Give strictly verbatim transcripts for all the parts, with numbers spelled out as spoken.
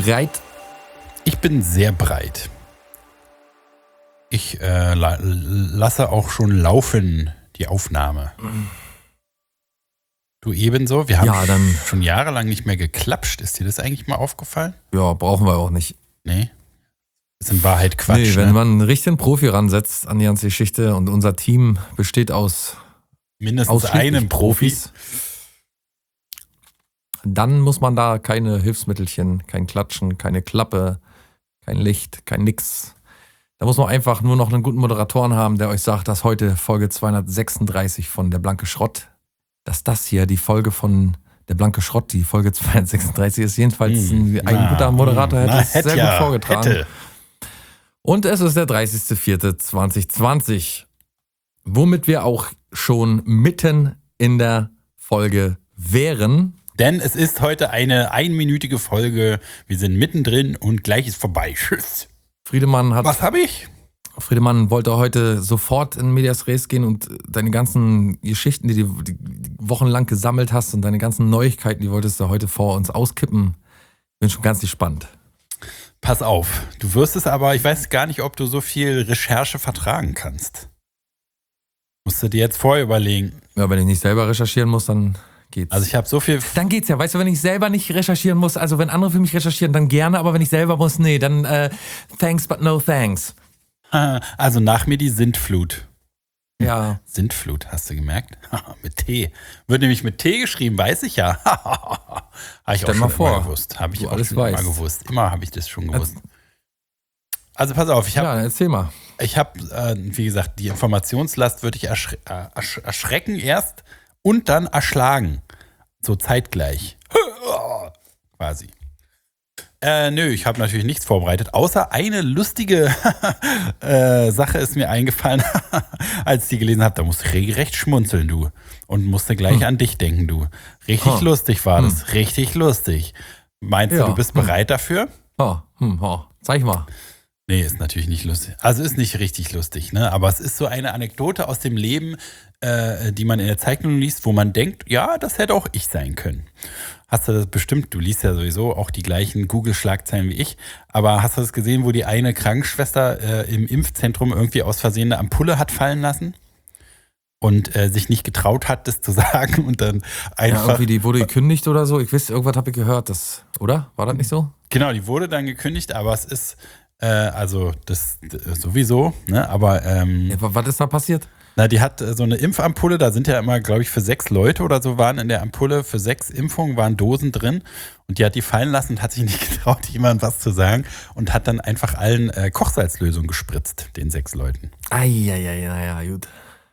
bereit? Ich bin sehr breit. Ich äh, la- lasse auch schon laufen, die Aufnahme. Du ebenso? Wir haben Ja, dann- schon jahrelang nicht mehr geklapscht. Ist dir das eigentlich mal aufgefallen? Ja, brauchen wir auch nicht. Nee. Das ist in Wahrheit Quatsch. Nee, wenn ne? man einen richtigen Profi ransetzt an die ganze Geschichte und unser Team besteht aus Mindestens ausschließlich einem Profi. Profis, dann muss man da keine Hilfsmittelchen, kein Klatschen, keine Klappe, kein Licht, kein nix. Da muss man einfach nur noch einen guten Moderatoren haben, der euch sagt, dass heute Folge zweihundertsechsunddreißig von Der blanke Schrott, dass das hier die Folge von Der blanke Schrott, die Folge zweihundertsechsunddreißig ist. Jedenfalls ein, ein Na, guter Moderator hätte na, es sehr hätte gut ja, vorgetragen. Hätte. Und es ist der dreißigster vierter zweitausendzwanzig, womit wir auch schon mitten in der Folge wären. Denn es ist heute eine einminütige Folge. Wir sind mittendrin und gleich ist vorbei. Tschüss. Friedemann hat Was habe ich? Friedemann wollte heute sofort in Medias Res gehen und deine ganzen Geschichten, die du die, die wochenlang gesammelt hast und deine ganzen Neuigkeiten, die wolltest du heute vor uns auskippen. Bin schon ganz gespannt. Pass auf. Du wirst es aber, ich weiß gar nicht, ob du so viel Recherche vertragen kannst. Musst du dir jetzt vorher überlegen. Ja, wenn ich nicht selber recherchieren muss, dann geht's. Also ich habe so viel... Dann geht's ja, weißt du, wenn ich selber nicht recherchieren muss, also wenn andere für mich recherchieren, dann gerne, aber wenn ich selber muss, nee, dann äh, thanks but no thanks. Also nach mir die Sintflut. Ja. Sintflut, hast du gemerkt? Mit T. Wird nämlich mit T geschrieben, weiß ich ja. Habe ich Stell auch mal schon vor, immer gewusst. Habe ich du auch alles schon immer weißt. gewusst. Immer habe ich das schon gewusst. Also pass auf, ich habe, Ja, erzähl mal. ich habe, äh, wie gesagt, die Informationslast würde ich erschre- äh, ersch- erschrecken erst und dann erschlagen. So zeitgleich. Quasi. Äh, nö, ich habe natürlich nichts vorbereitet, außer eine lustige äh, Sache ist mir eingefallen, als ich die gelesen habe. Da musste ich regelrecht schmunzeln, du. Und musste gleich Hm. an dich denken, du. Richtig Huh. lustig war das, richtig lustig. Meinst Ja. du, du bist bereit dafür? Oh, hm, oh. Zeig mal. Nee, ist natürlich nicht lustig. Also ist nicht richtig lustig, ne? Aber es ist so eine Anekdote aus dem Leben, äh, die man in der Zeichnung liest, wo man denkt, ja, das hätte auch ich sein können. Hast du das bestimmt, du liest ja sowieso auch die gleichen Google-Schlagzeilen wie ich, aber hast du das gesehen, wo die eine Krankenschwester äh, im Impfzentrum irgendwie aus Versehen eine Ampulle hat fallen lassen? Und äh, sich nicht getraut hat, das zu sagen und dann Ja, einfach... irgendwie, die wurde gekündigt oder so. Ich weiß, irgendwas habe ich gehört, das, oder? War das nicht so? Genau, die wurde dann gekündigt, aber es ist, äh, also das äh, sowieso, ne, aber ähm, Ja, was ist da passiert? na, die hat äh, so eine Impfampulle, da sind ja immer, glaube ich, für sechs Leute oder so waren in der Ampulle, für sechs Impfungen waren Dosen drin und die hat die fallen lassen und hat sich nicht getraut, jemandem was zu sagen und hat dann einfach allen äh, Kochsalzlösung gespritzt, den sechs Leuten. Eieiei, naja, gut.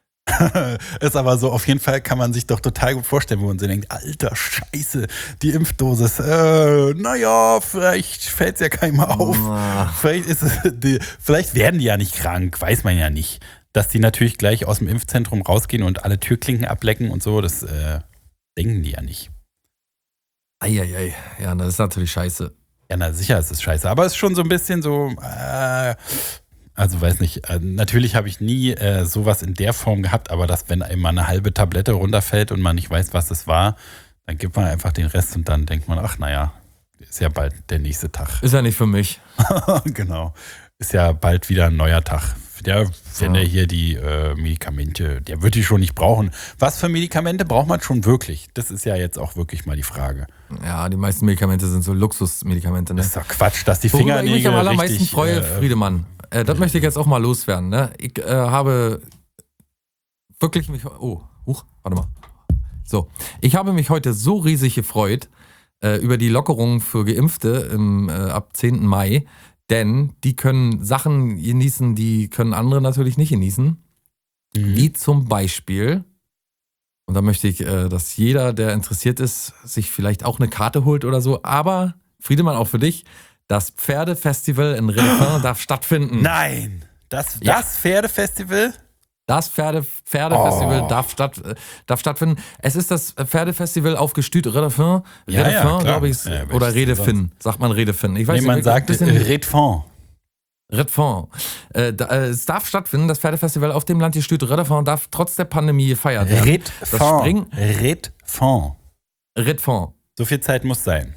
Ist aber so, auf jeden Fall kann man sich doch total gut vorstellen, wo man so denkt, alter Scheiße, die Impfdosis, äh, naja, vielleicht fällt es ja keinem auf. Na. Vielleicht, ist es, die, vielleicht werden die ja nicht krank, weiß man ja nicht. Dass die natürlich gleich aus dem Impfzentrum rausgehen und alle Türklinken ablecken und so, das äh, denken die ja nicht. Eieiei, ja, das ist natürlich scheiße. Ja, na sicher ist es scheiße, aber es ist schon so ein bisschen so, äh, also weiß nicht, äh, natürlich habe ich nie äh, sowas in der Form gehabt, aber dass wenn einmal eine halbe Tablette runterfällt und man nicht weiß, was es war, dann gibt man einfach den Rest und dann denkt man, ach naja, ist ja bald der nächste Tag. Ist ja nicht für mich. Genau, ist ja bald wieder ein neuer Tag. Der, wenn Ja. er hier die äh, Medikamente, der wird die schon nicht brauchen. Was für Medikamente braucht man schon wirklich? Das ist ja jetzt auch wirklich mal die Frage. Ja, die meisten Medikamente sind so Luxusmedikamente, ne? Das ist doch Quatsch, dass die Worüber ich mich Fingernägel am allermeisten richtig... freue, äh, Friedemann, äh, das möchte ich jetzt auch mal loswerden, ne? Ich äh, habe wirklich mich, oh, huch, warte mal. So, ich habe mich heute so riesig gefreut äh, über die Lockerung für Geimpfte im, äh, ab zehnten Mai, denn die können Sachen genießen, die können andere natürlich nicht genießen. mhm. Wie zum Beispiel, und da möchte ich, äh, dass jeder, der interessiert ist, sich vielleicht auch eine Karte holt oder so, aber Friedemann, auch für dich, das Pferdefestival in Redefin darf stattfinden. Nein, das, Ja. das Pferdefestival? Das Pferde, Pferdefestival Oh. darf, statt, äh, darf stattfinden. Es ist das Pferdefestival auf Gestüt Redefin, Ja, ja, Redefin, klar. glaube ich, Ja, oder welches Redefin, sagt man Redefin. Ich weiß Nee, man nicht, sagt ein bisschen Redfond. Redfin. Äh, da, äh, es darf stattfinden, das Pferdefestival auf dem Land Gestüt Redefin darf trotz der Pandemie gefeiert werden. Das Redfond. Springen- Redfond. Redfin. So viel Zeit muss sein.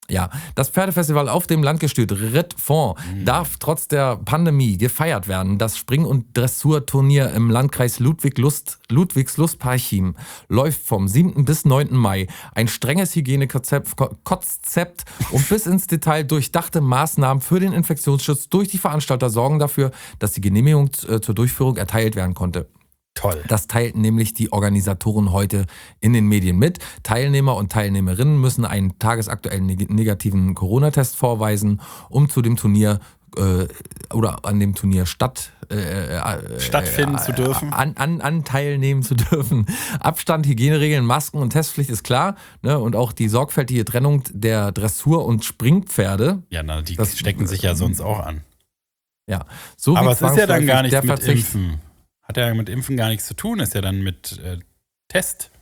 Ja, das Pferdefestival auf dem Landgestüt Rittfond mhm. darf trotz der Pandemie gefeiert werden. Das Spring- und Dressurturnier im Landkreis Ludwig-Lust, Ludwigslust-Parchim läuft vom siebten bis neunten Mai. Ein strenges Hygienekonzept Konzept und bis ins Detail durchdachte Maßnahmen für den Infektionsschutz durch die Veranstalter sorgen dafür, dass die Genehmigung äh, zur Durchführung erteilt werden konnte. Toll. Das teilten nämlich die Organisatoren heute in den Medien mit. Teilnehmer und Teilnehmerinnen müssen einen tagesaktuellen negativen Corona-Test vorweisen, um zu dem Turnier äh, oder an dem Turnier statt, äh, äh, stattfinden äh, zu dürfen. An, an, an teilnehmen zu dürfen. Abstand, Hygieneregeln, Masken und Testpflicht ist klar. Ne? Und auch die sorgfältige Trennung der Dressur- und Springpferde. Ja, na, die das, stecken sich ja sonst auch an. Ja, so aber es ist ja dann gar nichts mit Verzicht, Impfen. Hat ja mit Impfen gar nichts zu tun, ist ja dann mit äh, Test.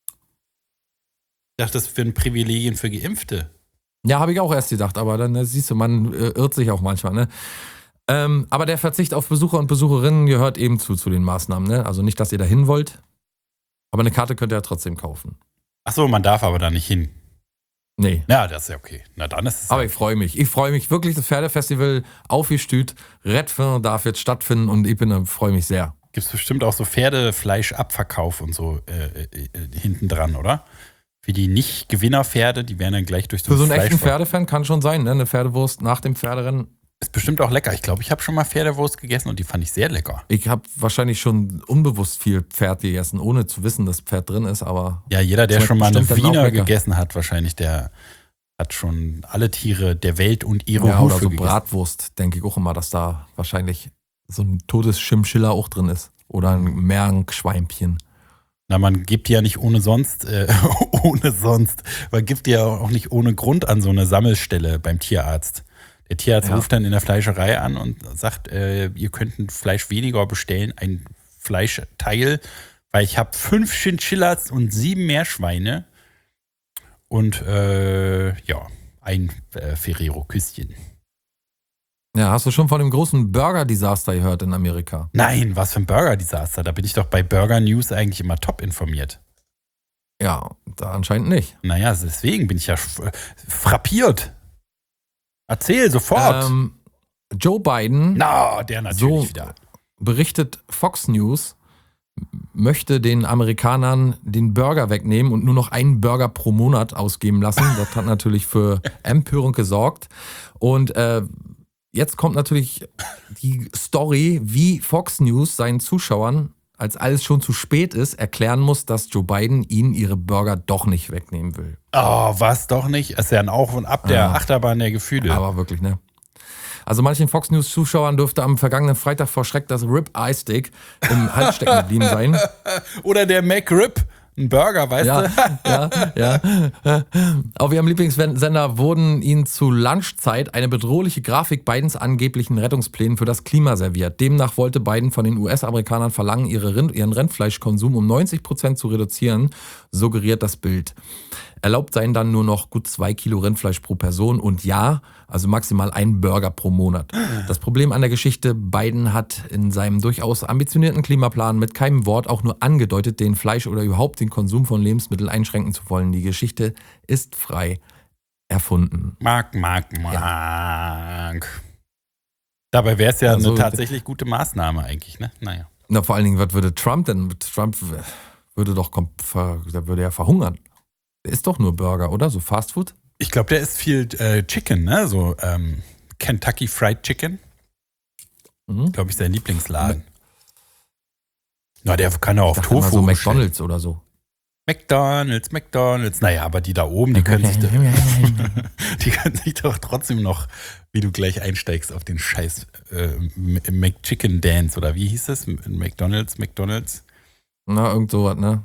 Ich dachte, das wären Privilegien für Geimpfte. Ja, habe ich auch erst gedacht, aber dann siehst du, man äh, irrt sich auch manchmal. Ne? Ähm, aber der Verzicht auf Besucher und Besucherinnen gehört eben zu, zu den Maßnahmen. Ne? Also nicht, dass ihr da hin wollt, aber eine Karte könnt ihr ja trotzdem kaufen. Ach so, man darf aber da nicht hin. Nee. Ja, das ist ja okay. Na dann ist es. Aber ich freue mich. Ich freue mich wirklich, das Pferdefestival aufgestüt. Redfin darf jetzt stattfinden und ich bin, freue mich sehr. Gibt es bestimmt auch so Pferdefleischabverkauf und so äh, äh, hinten dran, oder? Für die Nicht-Gewinner-Pferde, die werden dann gleich durch so Für so einen Fleisch echten Pferdefan kann schon sein, ne? Eine Pferdewurst nach dem Pferderennen. Ist bestimmt auch lecker. Ich glaube, ich habe schon mal Pferdewurst gegessen und die fand ich sehr lecker. Ich habe wahrscheinlich schon unbewusst viel Pferd gegessen, ohne zu wissen, dass Pferd drin ist, aber... Ja, jeder, der schon mal eine Wiener gegessen hat, wahrscheinlich, der hat schon alle Tiere der Welt und ihre ja, Hufe oder so gegessen. Bratwurst, denke ich auch immer, dass da wahrscheinlich so ein totes Schimmschiller auch drin ist. Oder ein Meerschweinchen. Na, man gibt die ja nicht ohne sonst, äh, ohne sonst. Man gibt die ja auch nicht ohne Grund an so eine Sammelstelle beim Tierarzt. Der Tierarzt ja. ruft dann in der Fleischerei an und sagt, äh, ihr könnt ein Fleisch weniger bestellen, ein Fleischteil, weil ich habe fünf Chinchillas und sieben Meerschweine und äh, ja, ein äh, Ferrero-Küsschen. Ja, hast du schon von dem großen Burger-Desaster gehört in Amerika? Nein, was für ein Burger-Desaster? Da bin ich doch bei Burger News eigentlich immer top informiert. Ja, da anscheinend nicht. Naja, deswegen bin ich ja frappiert. Erzähl sofort. Ähm, Joe Biden, Na, der natürlich so wieder. Berichtet Fox News, möchte den Amerikanern den Burger wegnehmen und nur noch einen Burger pro Monat ausgeben lassen. Das hat natürlich für Empörung gesorgt. Und äh, jetzt kommt natürlich die Story, wie Fox News seinen Zuschauern, als alles schon zu spät ist, erklären muss, dass Joe Biden ihnen ihre Burger doch nicht wegnehmen will. Oh, was doch nicht? Ist ja ein Auf und Ab der ah. Achterbahn der Gefühle. Aber wirklich, ne? Also manchen Fox News Zuschauern dürfte am vergangenen Freitag vor Schreck das Rib Eye Steak im Hals stecken geblieben sein. Oder der McRib. Ein Burger, weißt ja, du? Ja, ja. Auf ihrem Lieblingssender wurden ihnen zu Lunchzeit eine bedrohliche Grafik Bidens angeblichen Rettungsplänen für das Klima serviert. Demnach wollte Biden von den U S-Amerikanern verlangen, ihre Rind, ihren Rindfleischkonsum um neunzig Prozent zu reduzieren, suggeriert das Bild. Erlaubt seien dann nur noch gut zwei Kilo Rindfleisch pro Person und ja, also maximal ein Burger pro Monat. Das Problem an der Geschichte, Biden hat in seinem durchaus ambitionierten Klimaplan mit keinem Wort auch nur angedeutet, den Fleisch oder überhaupt den Konsum von Lebensmitteln einschränken zu wollen. Die Geschichte ist frei erfunden. Mark, Mark, Mark. Ja. Dabei wäre es ja also, eine tatsächlich gute Maßnahme eigentlich, ne? Naja. Na, vor allen Dingen, was würde Trump denn? Trump würde doch, der würde ja verhungern. Der ist doch nur Burger, oder? So Fast Food? Ich glaube, der isst viel äh, Chicken, ne? So ähm, Kentucky Fried Chicken. Mhm. Glaube ich, sein Lieblingsladen. Na, der kann ja auf Tofu. So McDonald's oder so. McDonald's, McDonald's. Naja, aber die da oben, die können, sich doch, die können sich doch trotzdem noch, wie du gleich einsteigst, auf den scheiß äh, McChicken Dance oder wie hieß das? McDonald's, McDonald's. Na, irgend sowas, ne?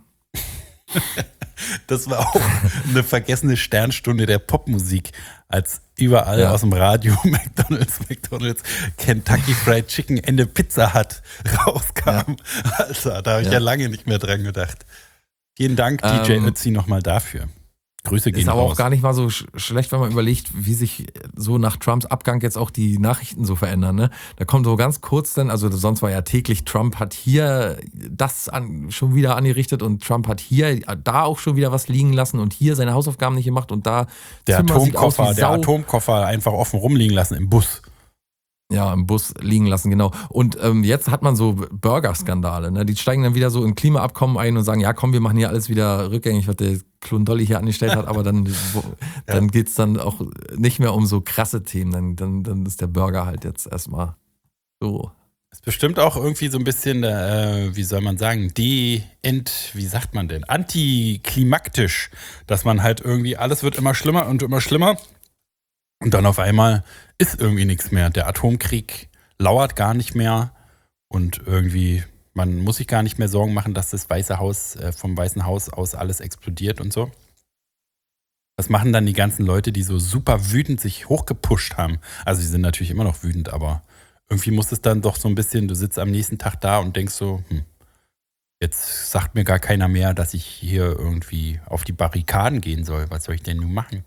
Das war auch eine vergessene Sternstunde der Popmusik, als überall ja. aus dem Radio McDonald's, McDonald's, Kentucky Fried Chicken, Ende Pizza Hut rauskam. Ja. Also, da habe ich ja. ja lange nicht mehr dran gedacht. Vielen Dank, D J ähm, Ötzi, nochmal dafür. Grüße gehen Ist aber raus. auch gar nicht mal so sch- schlecht, wenn man überlegt, wie sich so nach Trumps Abgang jetzt auch die Nachrichten so verändern. Ne? Da kommt so ganz kurz dann, also sonst war ja täglich, Trump hat hier das an, schon wieder angerichtet und Trump hat hier, da auch schon wieder was liegen lassen und hier seine Hausaufgaben nicht gemacht und da Der Zimmer sieht aus Atomkoffer, wie der Sau. Atomkoffer einfach offen rumliegen lassen im Bus. Ja, im Bus liegen lassen, genau. Und ähm, jetzt hat man so Burger-Skandale. Ne? Die steigen dann wieder so in Klimaabkommen ein und sagen, ja komm, wir machen hier alles wieder rückgängig, was der Klondolly hier angestellt hat, aber dann, wo, Ja. dann geht es dann auch nicht mehr um so krasse Themen. Dann, dann, dann ist der Burger halt jetzt erstmal so. Ist bestimmt auch irgendwie so ein bisschen, äh, wie soll man sagen, de, ent, wie sagt man denn, antiklimaktisch, dass man halt irgendwie, alles wird immer schlimmer und immer schlimmer und dann auf einmal ist irgendwie nichts mehr. Der Atomkrieg lauert gar nicht mehr und irgendwie, man muss sich gar nicht mehr Sorgen machen, dass das Weiße Haus, äh, vom Weißen Haus aus alles explodiert und so. Was machen dann die ganzen Leute, die so super wütend sich hochgepusht haben? Also die sind natürlich immer noch wütend, aber irgendwie muss es dann doch so ein bisschen, du sitzt am nächsten Tag da und denkst so, hm, jetzt sagt mir gar keiner mehr, dass ich hier irgendwie auf die Barrikaden gehen soll. Was soll ich denn nun machen?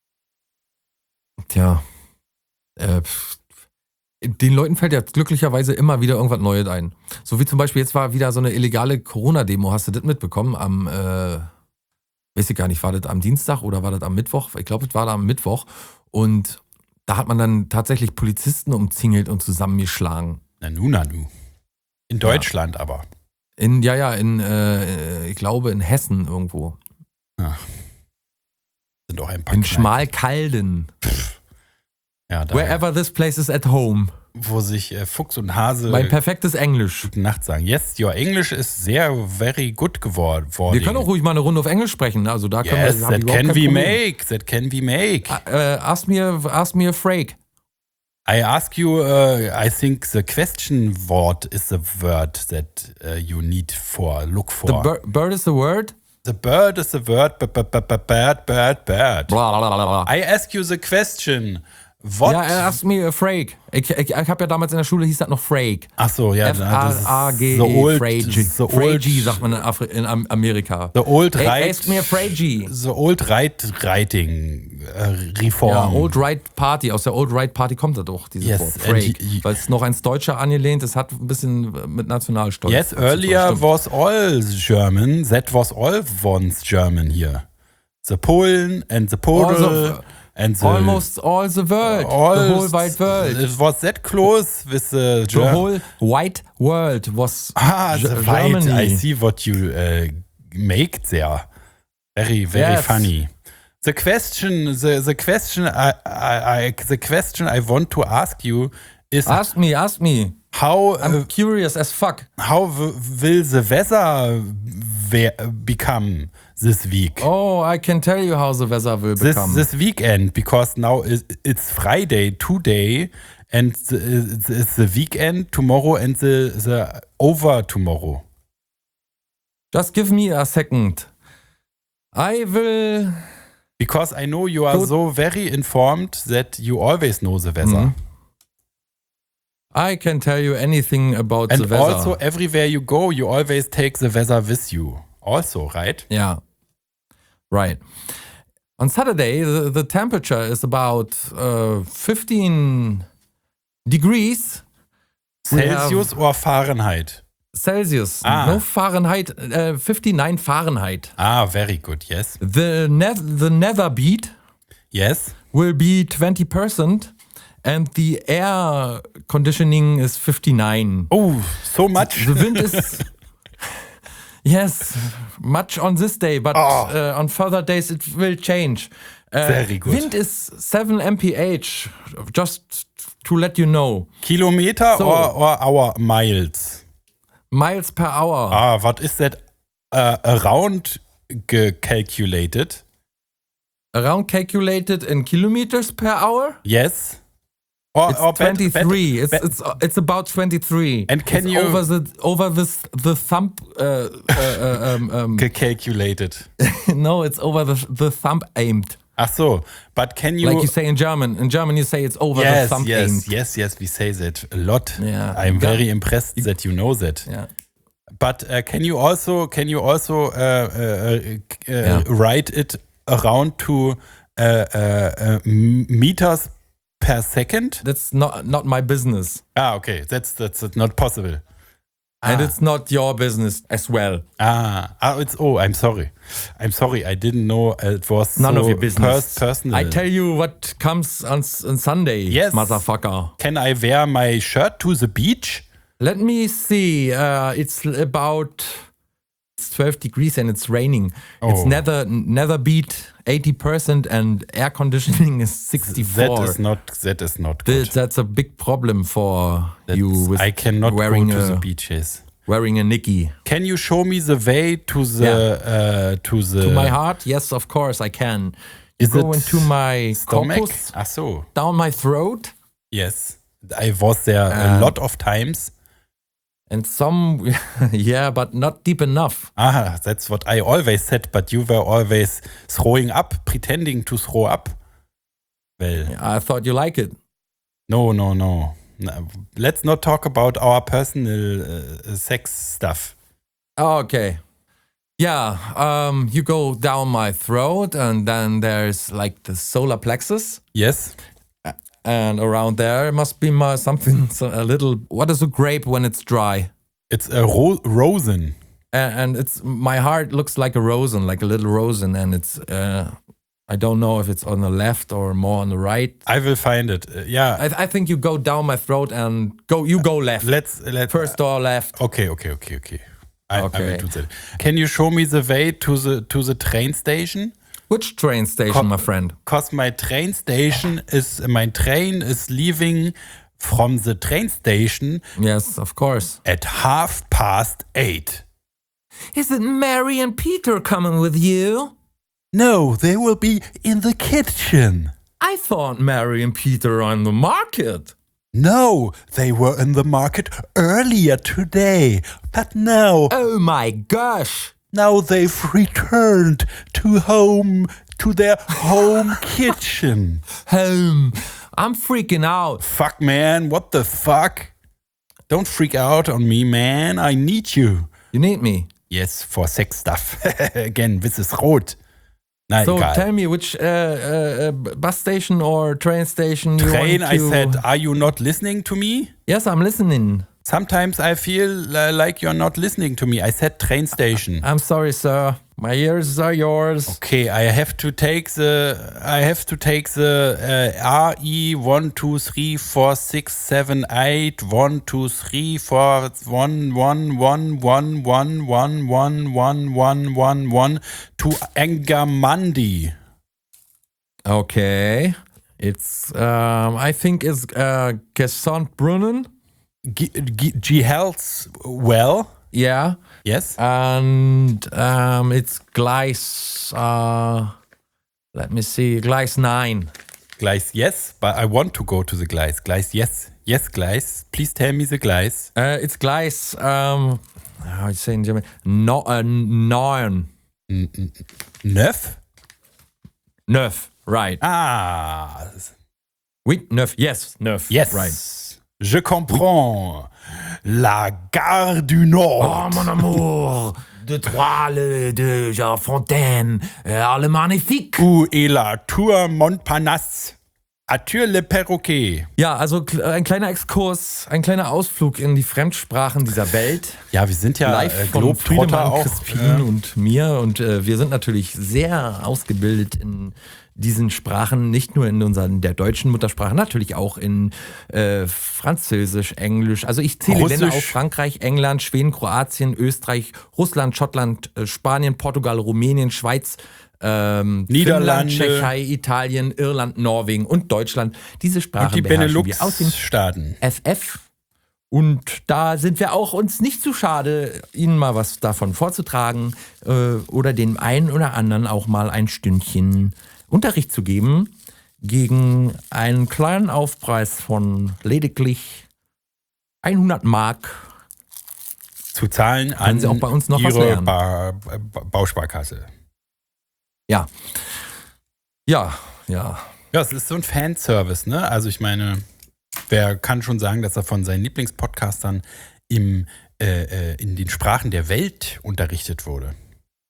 Tja, äh, pff, den Leuten fällt ja glücklicherweise immer wieder irgendwas Neues ein. So wie zum Beispiel, jetzt war wieder so eine illegale Corona-Demo. Hast du das mitbekommen? Am, äh, weiß ich gar nicht, war das am Dienstag oder war das am Mittwoch? Ich glaube, das war da am Mittwoch. Und da hat man dann tatsächlich Polizisten umzingelt und zusammengeschlagen. Na nu, na nu. In Deutschland aber. In, ja, ja, in, äh, ich glaube, in Hessen irgendwo. Ja. Sind auch ein paar In Kneipen. Schmalkalden. Ja, da, Wherever this place is at home. wo sich äh, Fuchs und Hase Mein perfektes Englisch. gute Nacht sagen. Yes, your English ist sehr very good geworden. Wir können auch ruhig mal eine Runde auf Englisch sprechen. Also da können Yes, wir, haben wir that überhaupt can kein we Problem. make. That can we make. Äh, ask me, ask me a freak. I ask you, uh, I think the question word is the word that uh, you need for, look for. The bir- bird is the word. The bird is the word, b- b- b- b- bird, bird, bird. Bla, bla, bla, bla. I ask you the question. What? Ja, ask me a freak. Ich, ich, ich habe ja damals in der Schule, hieß das noch freak. Ach so, ja, das ist F-A-A-G-E, the old, Fragi. the old, Fragi sagt man in, Afri in Am- Amerika. the old Hey, right, ask me a Fragi. the old right writing äh, Reform. Ja, Old Right Party. Aus der Old Right Party kommt das doch, dieses Yes, Wort. and Freak. y- y- Weil es noch ans Deutsche angelehnt ist, hat ein bisschen mit Nationalstolz. Yes, zu tun, earlier stimmt. was all German. That was all once German here. The Polen and the Podel Also, and the Almost all the world. all the whole wide world. It was that close with the, The Ger- whole wide world was ah, Ge- the white. Germany. I see what you uh, make there. Very, very Yes. funny. The question, the, the question, I, I, I, the question I want to ask you is Ask me, ask me. how I'm uh, curious as fuck. how w- will the weather ve- become this week? Oh, I can tell you how the weather will This become. this weekend, because now is- it's Friday today, and the, it's the weekend tomorrow and the, the over tomorrow. Just give me a second. I will... Because I know you are Good. so very informed that you always know the weather. Mhm. I can tell you anything about And the weather. also everywhere you go, you always take the weather with you. Also, right? Yeah. Right. On Saturday, the, the temperature is about uh, fifteen degrees We have- Celsius or Fahrenheit? Celsius. Ah. No Fahrenheit, uh, fifty-nine Fahrenheit. Ah, very good. Yes. The, ne- the nether beat Yes. will be twenty percent and the air conditioning is fifty-nine. Oh, so much. The wind is... Yes, much on this day, but Oh. uh, on further days it will change. Uh, Very good. Wind is seven M P H, just to let you know. Kilometer So. or, or hour miles? Miles per hour. Ah, what is that uh, around ge- calculated? Around calculated in kilometers per hour? Yes. Or, It's or bet- twenty-three. bet- it's, bet- it's it's about twenty-three. And can It's you- over the over this the thumb? Uh, uh, uh, um, um, ge- calculated. no, it's over the the thumb aimed. Ach so, but can you? Like you say in German. In German, you say it's over the yes, thumb yes, aimed. yes, yes. We say that a lot. Yeah. I'm Yeah. very impressed that you know that. Yeah. But uh, can you also can you also uh, uh, uh, uh, Yeah. write it around to uh, uh, uh, meters per second? That's not not my business. Ah, okay. That's that's not possible. And Ah. it's not your business as well. Ah, ah, it's oh, I'm sorry. I'm sorry. I didn't know it was None so of your business. pers- personal. I tell you what comes on, on Sunday, Yes. motherfucker. Can I wear my shirt to the beach? Let me see. Uh, it's about it's twelve degrees and it's raining. It's Oh. nether nether beat eighty percent and air conditioning is sixty-four. That is not. That is not Th- good. That's a big problem for That's- you with I cannot wearing go to a, the beaches. wearing a Nicky. Can you show me the way to the uh, to the To my heart? Yes, of course I can. You Is go it into my stomach? corpus, Ach so. down my throat, Yes, I was there a Um, lot of times. and some, yeah, but not deep enough. Ah, that's what I always said, but you were always throwing up, pretending to throw up. Well, I thought you like it. no, no, no. No, let's not talk about our personal uh, sex stuff. Oh, okay. Yeah, um, you go down my throat, and then there's like the solar plexus, Yes. and around there must be my something so a little. What is a grape when it's dry? It's a ro- rosin. A- And it's my heart looks like a rosin, like a little rosin, and it's. Uh, I don't know if it's on the left or more on the right. I will find it. Uh, yeah. I, I think you go down my throat and go. You go left. let's let First door left. Okay, okay, okay, okay. I, I Okay. will do that. Can you show me the way to the to the train station? Which train station, Kom- my friend? Cause my train station is my train is leaving from the train station Yes, of course. at half past eight. Is it Mary and Peter coming with you? No, they will be in the kitchen. I thought Mary and Peter are on the market. No, they were in the market earlier today, but now Oh my gosh. now they've returned to home to their home kitchen. Home. I'm freaking out. Fuck, man, what the fuck? Don't freak out on me, man. I need you. You need me. Yes, for sex stuff. Again, this is rot. Nein, So egal. tell me which uh, uh, uh, bus station or train station you Train, want I to... said, are you not listening to me? Yes, I'm listening. Sometimes I feel uh, like you're not listening to me. I said train station. I'm sorry, sir. My ears are yours. Okay, I have to take the I have to take the uh, R E one two three four six seven eight one two three four one one one one one one one one one one one to Engermandi. Okay. It's, um, I think it's uh, Gesundbrunnen. G, G, G Health well. Yeah. Yes. And um, it's Gleis, uh, let me see, Gleis nine. Gleis yes, but I want to go to the Gleis. Gleis yes. Yes, Gleis. Please tell me the Gleis. Uh, it's Gleis, um, how do you say in German? No, uh, nine. Neuf? Neuf, right. Ah. Oui, neuf, yes, neuf. Yes. Right. Je comprends. La gare du Nord. Oh, mon amour, de Troyes, le- de Jean Fontaine, euh, le magnifique. Où est la Tour Montparnasse? Arthur le Perroquet. Ja, also kl- ein kleiner Exkurs, ein kleiner Ausflug in die Fremdsprachen dieser Welt. Ja, wir sind ja Live äh, von Globetrotter Friedemann, auch. Crispin und mir. Und äh, wir sind natürlich sehr ausgebildet in diesen Sprachen, nicht nur in unseren, der deutschen Muttersprache, natürlich auch in äh, Französisch, Englisch. Also ich zähle Russisch. Länder auf: Frankreich, England, Schweden, Kroatien, Österreich, Russland, Schottland, äh, Spanien, Portugal, Rumänien, Schweiz, ähm, Niederlande. Finnland, Tschechei, Italien, Irland, Norwegen und Deutschland. Diese Und Sprachen die beherrschen wir aus dem Benelux-Staaten. F F. Und da sind wir auch uns nicht zu schade, Ihnen mal was davon vorzutragen äh, oder dem einen oder anderen auch mal ein Stündchen Unterricht zu geben gegen einen kleinen Aufpreis von lediglich hundert Mark. Zu zahlen an Sie auch bei uns noch was ihre lernen. ba ba Bausparkasse. Ja. Ja, ja. Ja, es ist so ein Fanservice, ne? Also ich meine, wer kann schon sagen, dass er von seinen Lieblingspodcastern im, äh, äh, in den Sprachen der Welt unterrichtet wurde?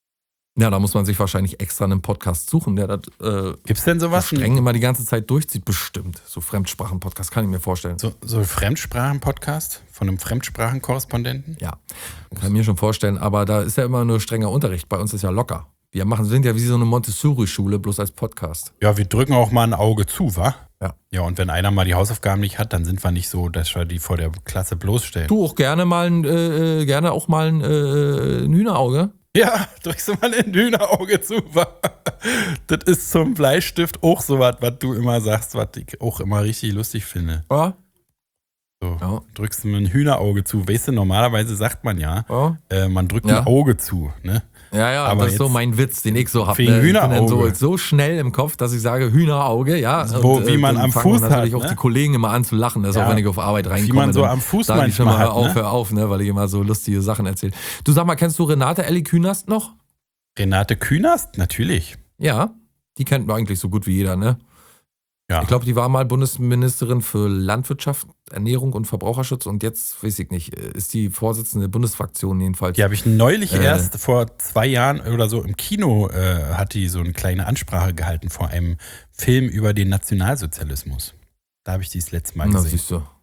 Ja, da muss man sich wahrscheinlich extra einen Podcast suchen, der das äh, Gibt's denn sowas? streng immer die ganze Zeit durchzieht. Bestimmt. So Fremdsprachen-Podcast kann ich mir vorstellen. So, so ein Fremdsprachen-Podcast von einem Fremdsprachenkorrespondenten? Ja, kann ich mir schon vorstellen. Aber da ist ja immer nur strenger Unterricht. Bei uns ist ja locker. Wir machen, sind ja wie so eine Montessori-Schule, bloß als Podcast. Ja, wir drücken auch mal ein Auge zu, wa? Ja. Ja, und wenn einer mal die Hausaufgaben nicht hat, dann sind wir nicht so, dass wir die vor der Klasse bloßstellen. Du auch gerne mal ein, äh, gerne auch mal ein, äh, ein Hühnerauge. Ja, drückst du mal ein Hühnerauge zu, wa? Das ist zum Bleistift auch so was, was du immer sagst, was ich auch immer richtig lustig finde. Ja. So, Ja. drückst du mir ein Hühnerauge zu. Weißt du, normalerweise sagt man ja, Ja. äh, man drückt Ja. ein Auge zu, ne? Ja, ja, Aber das ist so jetzt mein Witz, den ich so habe. wegen Ne? Ich bin dann Hühnerauge. so, so schnell im Kopf, dass ich sage Hühnerauge, ja. Wo- Und, wie man dann am fangen Fuß natürlich hat, auch ne? die Kollegen immer an zu lachen, das Ja. auch wenn ich auf Arbeit reinkomme. Wie man so dann am Fuß sag ich schon manchmal mal, hat, hör auf, ne? hör auf, ne, weil ich immer so lustige Sachen erzähle. Du sag mal, kennst du Renate Elli Künast noch? Renate Künast? Natürlich. Ja, die kennt man eigentlich so gut wie jeder, ne? Ja. Ich glaube, die war mal Bundesministerin für Landwirtschaft, Ernährung und Verbraucherschutz und jetzt, weiß ich nicht, ist die Vorsitzende der Bundesfraktion jedenfalls. Die habe ich neulich Äh. erst vor zwei Jahren oder so im Kino, äh, hat die so eine kleine Ansprache gehalten vor einem Film über den Nationalsozialismus. Da habe ich die das letzte Mal Na, gesehen. siehst du.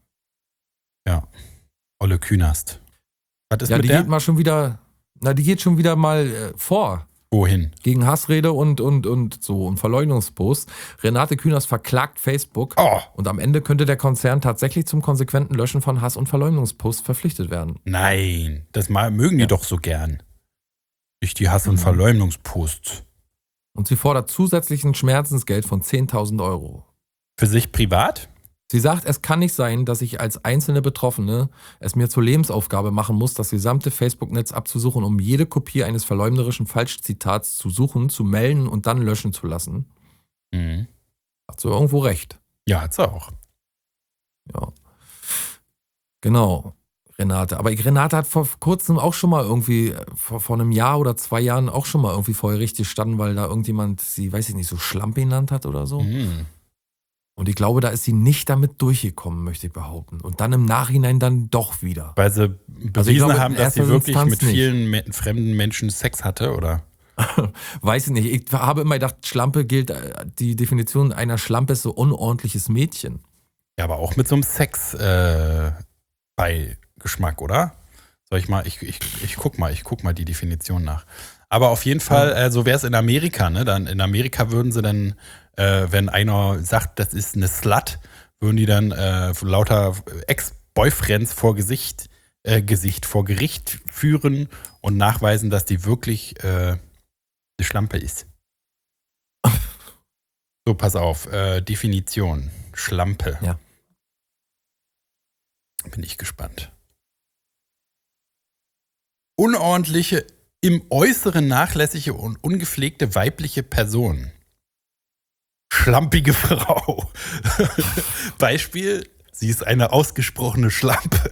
Ja. Olle Künast. Was ist Ja, mit die der? geht mal schon wieder, na, die geht schon wieder mal äh, vor. Wohin? Gegen Hassrede und, und, und so und Verleugnungspost. Renate Künast verklagt Facebook Oh, und am Ende könnte der Konzern tatsächlich zum konsequenten Löschen von Hass- und Verleumdungsposts verpflichtet werden. nein. Das mal, mögen die Ja. doch so gern. Nicht die Hass- und Mhm. Verleumdungsposts. Und sie fordert zusätzlichen Schmerzensgeld von zehntausend Euro. Für sich privat? Sie sagt, es kann nicht sein, dass ich als einzelne Betroffene es mir zur Lebensaufgabe machen muss, das gesamte Facebook-Netz abzusuchen, um jede Kopie eines verleumderischen Falschzitats zu suchen, zu melden und dann löschen zu lassen. Mhm. Hat so irgendwo recht. Ja, hat's auch. Ja. Genau, Renate. Aber Renate hat vor kurzem auch schon mal irgendwie, äh, vor, vor einem Jahr oder zwei Jahren auch schon mal irgendwie vorher richtig gestanden, weil da irgendjemand sie, weiß ich nicht, so Schlampe genannt hat oder so. Mhm. Und ich glaube, da ist sie nicht damit durchgekommen, möchte ich behaupten. Und dann im Nachhinein dann doch wieder. Weil sie bewiesen Also ich glaube, in haben, dass sie erster wirklich Instanz mit nicht. vielen me- fremden Menschen Sex hatte, oder? Weiß ich nicht. Ich habe immer gedacht, Schlampe gilt, äh, die Definition einer Schlampe ist so unordentliches Mädchen. Ja, aber auch mit so einem Sex äh, Beigeschmack, oder? Soll ich mal, ich, ich, ich guck mal, ich guck mal die Definition nach. Aber auf jeden Fall, äh, so wäre es in Amerika, ne? Dann in Amerika würden sie dann, äh, wenn einer sagt, das ist eine Slut, würden die dann äh, lauter Ex-Boyfriends vor Gesicht, äh, Gesicht vor Gericht führen und nachweisen, dass die wirklich äh, eine Schlampe ist. So, pass auf, äh, Definition. Schlampe. Ja. Bin ich gespannt. Unordentliche, im Äußeren nachlässige und ungepflegte weibliche Person. Schlampige Frau. Beispiel, sie ist eine ausgesprochene Schlampe.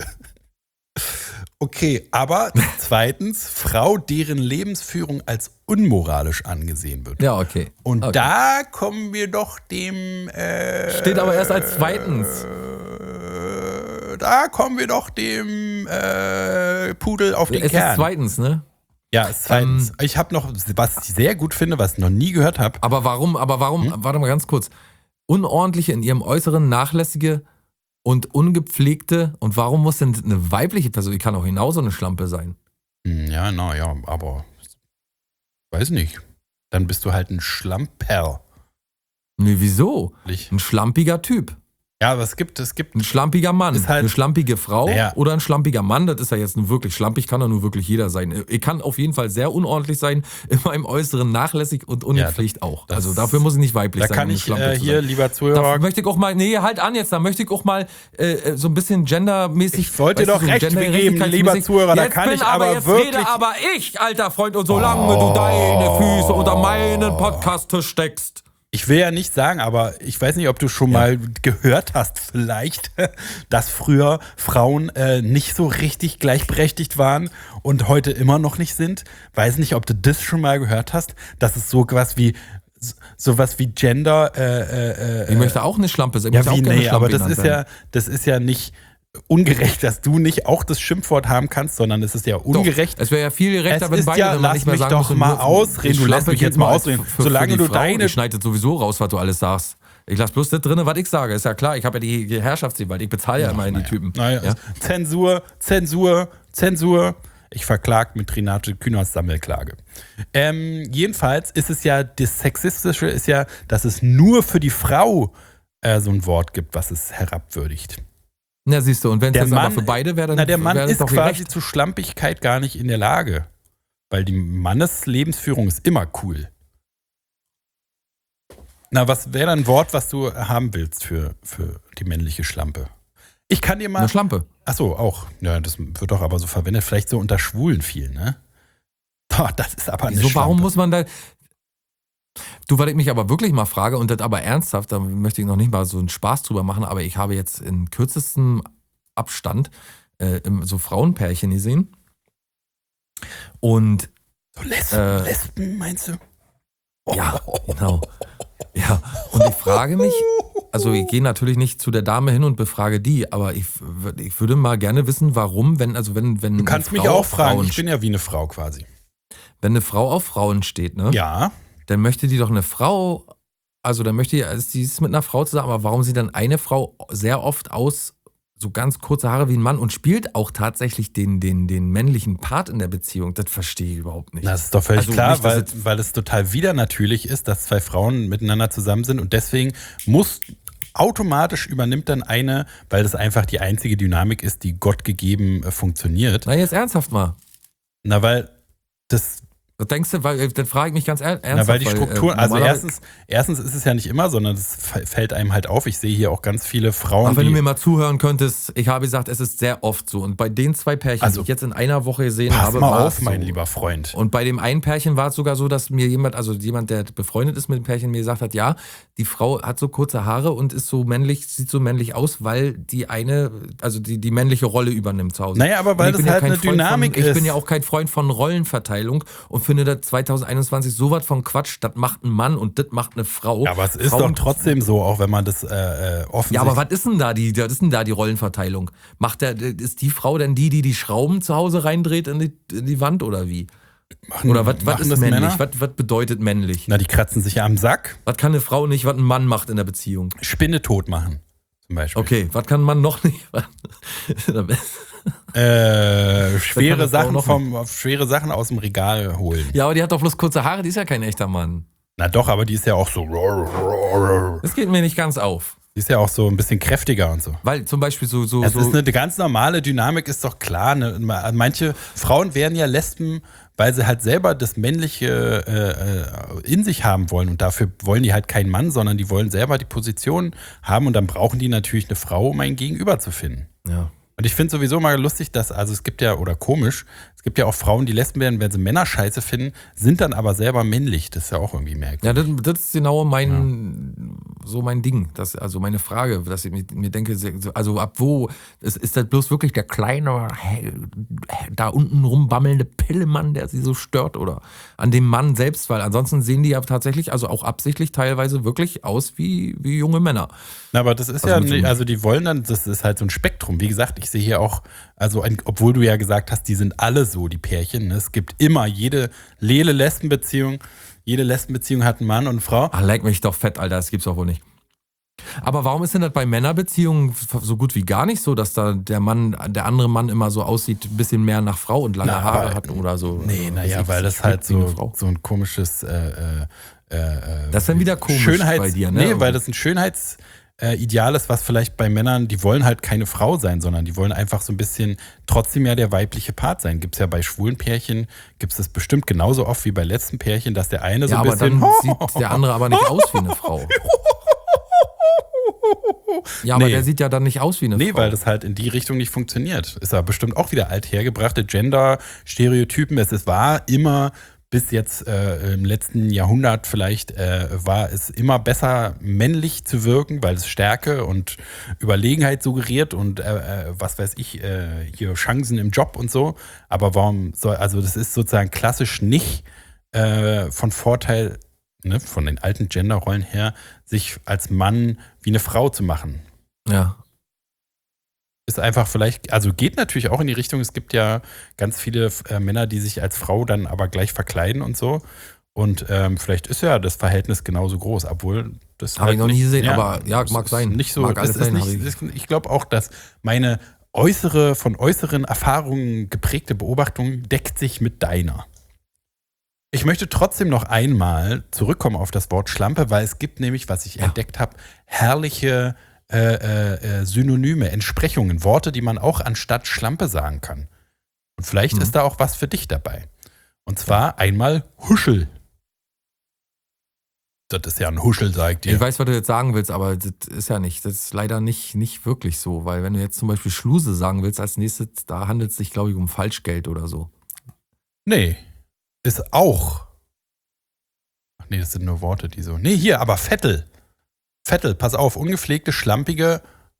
Okay, aber zweitens, Frau, deren Lebensführung als unmoralisch angesehen wird. Ja, okay. Und okay. da kommen wir doch dem... Äh, Steht aber erst als zweitens. Äh, da kommen wir doch dem äh, Pudel auf den Es Kern. ist zweitens, ne? Ja, ist zweitens. Ähm, ich habe noch, was ich sehr gut finde, was ich noch nie gehört habe. Aber warum, aber warum, Hm? warte mal ganz kurz. Unordentliche in ihrem Äußeren, nachlässige und ungepflegte. Und warum muss denn eine weibliche Person, die kann auch genauso eine Schlampe sein? Ja, na ja, aber weiß nicht. Dann bist du halt ein Schlamperl. Nee, wieso? Ein schlampiger Typ. Ja, aber es gibt, es gibt. Ein schlampiger Mann, Ist halt- eine schlampige Frau Naja. oder ein schlampiger Mann, das ist ja jetzt nun wirklich schlampig, kann ja nur wirklich jeder sein. Ich kann auf jeden Fall sehr unordentlich sein, in meinem Äußeren nachlässig und ungepflegt auch. das- Also dafür muss ich nicht weiblich Da sein. kann um eine ich Schlampe äh, zu hier, sein. lieber Da Zuhörer, möchte ich auch mal, nee, halt an jetzt, da möchte ich auch mal äh, so ein bisschen gendermäßig. Ich wollte weißt du, doch so recht gendergerechtigkeitsmäßig- geben, lieber Zuhörer, da jetzt kann bin ich aber aber jetzt wirklich- rede aber ich, alter Freund, und solange du deine Füße unter meinen Podcast-Tisch steckst. ich will ja nicht sagen, aber ich weiß nicht, ob du schon Ja. mal gehört hast, vielleicht, dass früher Frauen äh, nicht so richtig gleichberechtigt waren und heute immer noch nicht sind. Weiß nicht, ob du das schon mal gehört hast, dass es so was wie sowas wie Gender. Äh, äh, Ich möchte auch eine Schlampe sein. Ich ja, möchte wie auch gerne nee, aber Schlampe das ist genannt ja, das ist ja nicht ungerecht, dass du nicht auch das Schimpfwort haben kannst, sondern es ist ja ungerecht. Doch, es wäre ja viel gerechter, es wenn ist beide, ja, wenn man lass nicht mehr mich sagen doch muss, mal nur- ausreden, die du lässt Schlampe mich jetzt gilt mal nur als ausreden. für- für Solange die du Frau. deine- Ich schneide sowieso raus, was du alles sagst. Ich lasse bloß das drin, was ich sage. Ist ja klar, ich habe ja die, die Herrschaftsgewalt. Ich bezahle ja immerhin die Typen. Naja, Ja? Zensur, Zensur, Zensur. Ich verklagt mit Renate Künast Sammelklage. Ähm, jedenfalls ist es ja, das Sexistische ist ja, dass es nur für die Frau äh, so ein Wort gibt, was es herabwürdigt. Na, siehst du, und wenn es Der jetzt aber Mann- für beide wäre, dann Na, der Mann wäre das ist doch quasi gerecht. zu Schlampigkeit gar nicht in der Lage. Weil die Manneslebensführung ist immer cool. Na, was wäre ein Wort, was du haben willst für, für die männliche Schlampe? Ich kann dir mal. Eine Schlampe. Achso, auch. Ja, das wird doch aber so verwendet. Vielleicht so unter Schwulen viel, ne? Boah, das ist aber eine Wieso, warum Schlampe. muss man da. Du, was ich mich aber wirklich mal frage, und das aber ernsthaft, da möchte ich noch nicht mal so einen Spaß drüber machen, aber ich habe jetzt in kürzestem Abstand äh, im- so Frauenpärchen gesehen. Und So Lesben, äh, Lesben, meinst du? ja, genau. Ja, und ich frage mich, also ich gehe natürlich nicht zu der Dame hin und befrage die, aber ich, wür- ich würde mal gerne wissen, warum, wenn, also wenn, wenn Du kannst eine mich Frau auch auf fragen. Frauen, Ich bin ja wie eine Frau quasi. wenn eine Frau auf Frauen steht, ne? Ja. Dann möchte die doch eine Frau, also dann möchte die, also die ist mit einer Frau zusammen, aber warum sieht dann eine Frau sehr oft aus, so ganz kurze Haare wie ein Mann und spielt auch tatsächlich den, den, den männlichen Part in der Beziehung? Das verstehe ich überhaupt nicht. Das ist doch völlig Also klar, nicht, dass weil, jetzt- weil es total widernatürlich ist, dass zwei Frauen miteinander zusammen sind und deswegen muss automatisch übernimmt dann eine, weil das einfach die einzige Dynamik ist, die Gott gegeben äh, funktioniert. Na, jetzt ernsthaft mal. Na, weil das Was denkst du, weil, das frage ich mich ganz er- ernsthaft. Na, weil die weil, Strukturen, äh, also normalerweise- erstens, erstens ist es ja nicht immer, sondern es f- fällt einem halt auf. Ich sehe hier auch ganz viele Frauen, Ach, wenn die, du mir mal zuhören könntest, ich habe gesagt, es ist sehr oft so. Und bei den zwei Pärchen, Also, die ich jetzt in einer Woche gesehen pass habe, mal war auf, es mein so. lieber Freund. Und bei dem einen Pärchen war es sogar so, dass mir jemand, also jemand, der befreundet ist mit dem Pärchen, mir gesagt hat, ja, die Frau hat so kurze Haare und ist so männlich, sieht so männlich aus, weil die eine, also die, die männliche Rolle übernimmt zu Hause. Naja, aber Und weil ich das bin ja halt kein eine Freund Dynamik von, Ich ist. bin ja auch kein Freund von Rollenverteilung und finde das zwanzig einundzwanzig sowas von Quatsch, das macht ein Mann und das macht eine Frau. Ja, aber es ist Frauen- doch trotzdem so, auch wenn man das äh, äh, offensichtlich... Ja, aber was ist denn da die, was ist denn da die Rollenverteilung? Macht der, ist die Frau denn die, die die Schrauben zu Hause reindreht in die, in die Wand oder wie? machen, Oder was, was machen ist das männlich? Männer? Was, was bedeutet männlich? Na, die kratzen sich ja am Sack. Was kann eine Frau nicht, was ein Mann macht in der Beziehung? Spinne tot machen, zum Beispiel. Okay, was kann man noch nicht? Äh, schwere, eine Frau Sachen noch vom, schwere Sachen aus dem Regal holen. Ja, aber die hat doch bloß kurze Haare, die ist ja kein echter Mann. Na doch, aber die ist ja auch so... Das geht mir nicht ganz auf. Die ist ja auch so ein bisschen kräftiger und so. Weil zum Beispiel so, so, Es so ist eine ganz normale Dynamik, ist doch klar. Ne? Manche Frauen werden ja Lesben, weil sie halt selber das Männliche äh, äh, in sich haben wollen. Und dafür wollen die halt keinen Mann, sondern die wollen selber die Position haben. Und dann brauchen die natürlich eine Frau, um ein Gegenüber zu finden. ja. Und ich finde sowieso mal lustig, dass, also es gibt ja, oder komisch, es gibt ja auch Frauen, die Lesben werden, wenn sie Männer scheiße finden, sind dann aber selber männlich. Das ist ja auch irgendwie merkwürdig. Ja, das, das ist genau mein, so mein Ding. Das, also meine Frage, dass ich mir, mir denke, also ab wo, ist, ist das bloß wirklich der kleine, da unten rumbammelnde Pillemann, der sie so stört oder an dem Mann selbst, weil ansonsten sehen die ja tatsächlich, also auch absichtlich teilweise wirklich aus wie, wie junge Männer. Na, aber das ist Also ja, mit so nicht, einem- also die wollen dann, das ist halt so ein Spektrum. Wie gesagt, ich sehe hier auch, also ein, obwohl du ja gesagt hast, die sind alle so, die Pärchen. Ne? Es gibt immer jede Lele Lesbenbeziehung, jede Lesbenbeziehung hat einen Mann und eine Frau. Ach, leck mich doch fett, Alter, das gibt's doch wohl nicht. Aber warum ist denn das bei Männerbeziehungen so gut wie gar nicht so, dass da der Mann, der andere Mann immer so aussieht, ein bisschen mehr nach Frau und lange Na, Haare aber- hat oder so? Nee, Weiß naja, ich, weil das schmeckt halt wie eine so, Frau. so ein komisches äh, äh, äh, Das ist dann wieder komisch Schönheits- bei dir, ne? Nee, weil das ein Schönheitsideal äh, Ideal ist, was vielleicht bei Männern, die wollen halt keine Frau sein, sondern die wollen einfach so ein bisschen trotzdem ja der weibliche Part sein. Gibt es ja bei schwulen Pärchen, gibt es das bestimmt genauso oft wie bei letzten Pärchen, dass der eine so Ja, ein aber bisschen... dann sieht der andere aber nicht aus wie eine Frau. Ja, aber Nee. der sieht ja dann nicht aus wie eine Nee, Frau. weil das halt in die Richtung nicht funktioniert. Ist ja bestimmt auch wieder althergebrachte Gender-Stereotypen. Es ist, war immer bis jetzt äh, im letzten Jahrhundert vielleicht äh, war es immer besser, männlich zu wirken, weil es Stärke und Überlegenheit suggeriert und äh, äh, was weiß ich, äh, hier Chancen im Job und so. Aber warum soll, also das ist sozusagen klassisch nicht äh, von Vorteil, ne, von den alten Genderrollen her, sich als Mann wie eine Frau zu machen. Ja. Ist einfach vielleicht, also geht natürlich auch in die Richtung, es gibt ja ganz viele äh, Männer, die sich als Frau dann aber gleich verkleiden und so. Und ähm, vielleicht ist ja das Verhältnis genauso groß, obwohl das Habe halt ich noch nicht, nie gesehen, ja, aber ja, das mag ist sein. Nicht so, Mag das alles ist sein, nicht, habe ich- das, ich glaube auch, dass meine äußere, von äußeren Erfahrungen geprägte Beobachtung deckt sich mit deiner. Ich möchte trotzdem noch einmal zurückkommen auf das Wort Schlampe, weil es gibt nämlich, was ich Ja. entdeckt habe, herrliche äh, äh, äh, Synonyme, Entsprechungen, Worte, die man auch anstatt Schlampe sagen kann. Und vielleicht Mhm. ist da auch was für dich dabei. Und zwar einmal Huschel. Das ist ja ein Huschel, sagt Ich ihr. weiß, was du jetzt sagen willst, aber das ist ja nicht, das ist leider nicht, nicht wirklich so, weil wenn du jetzt zum Beispiel Schluse sagen willst als nächstes, da handelt es sich, glaube ich, um Falschgeld oder so. Nee, ist auch. Ach nee, das sind nur Worte, die so. Nee, hier, aber Vettel. Vettel, pass auf, ungepflegte, schlampige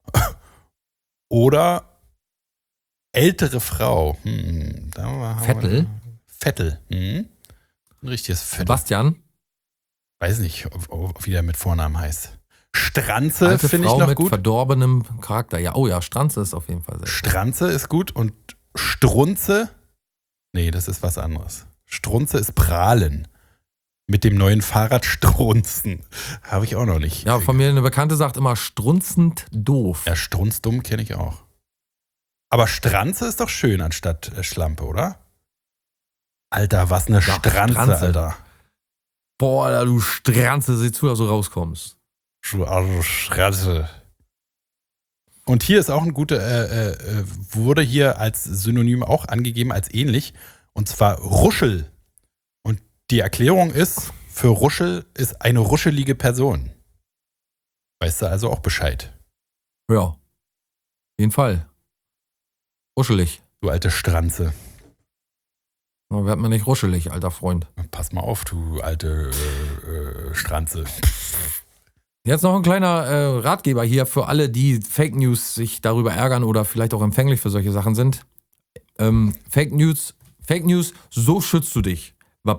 oder ältere Frau. Hm, da haben Vettel? Wir, Vettel. Hm? Ein richtiges Vettel. Sebastian, Weiß nicht, ob, ob, wie der mit Vornamen heißt. Stranze alte finde ich Frau noch mit gut. verdorbenem Charakter. Ja, oh ja, Stranze ist auf jeden Fall sehr gut. Stranze ist gut und Strunze. Nee, das ist was anderes. Strunze ist prahlen. Mit dem neuen Fahrrad strunzen. Habe ich auch noch nicht. Ja, von mir eine Bekannte sagt immer strunzend doof. Ja, strunzdumm kenne ich auch. Aber Stranze ist doch schön anstatt äh, Schlampe, oder? Alter, was eine Ja, Stranze, Stranze. Alter. Boah, Alter, du Stranze, sieh zu, dass du rauskommst. Du arme Stranze. Und hier ist auch ein guter, äh, äh, wurde hier als Synonym auch angegeben, als ähnlich. Und zwar Ruschel. Und die Erklärung ist, für Ruschel ist eine ruschelige Person. Weißt du also auch Bescheid. Ja, auf jeden Fall. Ruschelig. Du alte Stranze. Aber werd mir nicht ruschelig, alter Freund. Pass mal auf, du alte äh, äh, Stranze. Jetzt noch ein kleiner äh, Ratgeber hier für alle, die Fake News sich darüber ärgern oder vielleicht auch empfänglich für solche Sachen sind. Ähm, Fake News, Fake News, so schützt du dich. Fake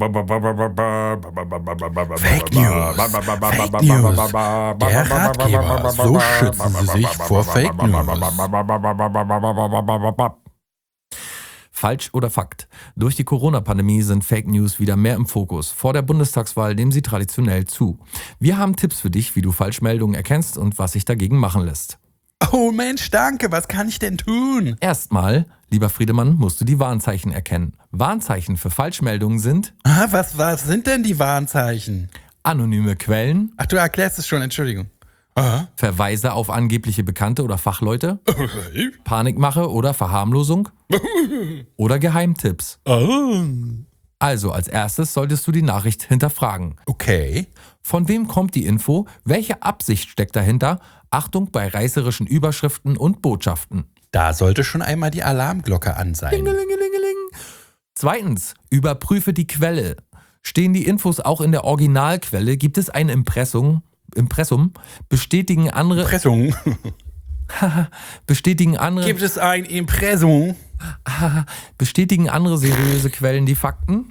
News. Fake News. Der Ratgeber. So schützen Sie sich vor Fake News. Falsch oder Fakt? Durch die Corona-Pandemie sind Fake News wieder mehr im Fokus. Vor der Bundestagswahl nehmen sie traditionell zu. Wir haben Tipps für dich, wie du Falschmeldungen erkennst und was sich dagegen machen lässt. Oh Mensch, danke. Was kann ich denn tun? Erstmal, lieber Friedemann, musst du die Warnzeichen erkennen. Warnzeichen für Falschmeldungen sind Ah, was, was sind denn die Warnzeichen? anonyme Quellen, Ach, du erklärst es schon, Entschuldigung. Aha. Verweise auf angebliche Bekannte oder Fachleute, Panikmache oder Verharmlosung oder Geheimtipps. Oh. Also als erstes solltest du die Nachricht hinterfragen. Okay. Von wem kommt die Info? Welche Absicht steckt dahinter? Achtung bei reißerischen Überschriften und Botschaften. Da sollte schon einmal die Alarmglocke an sein. Dingelingelingeling. Zweitens, überprüfe die Quelle. Stehen die Infos auch in der Originalquelle? Gibt es ein Impressum? Impressum? Bestätigen andere, Impressum. bestätigen andere, Gibt es ein Impressum? bestätigen andere seriöse Quellen die Fakten?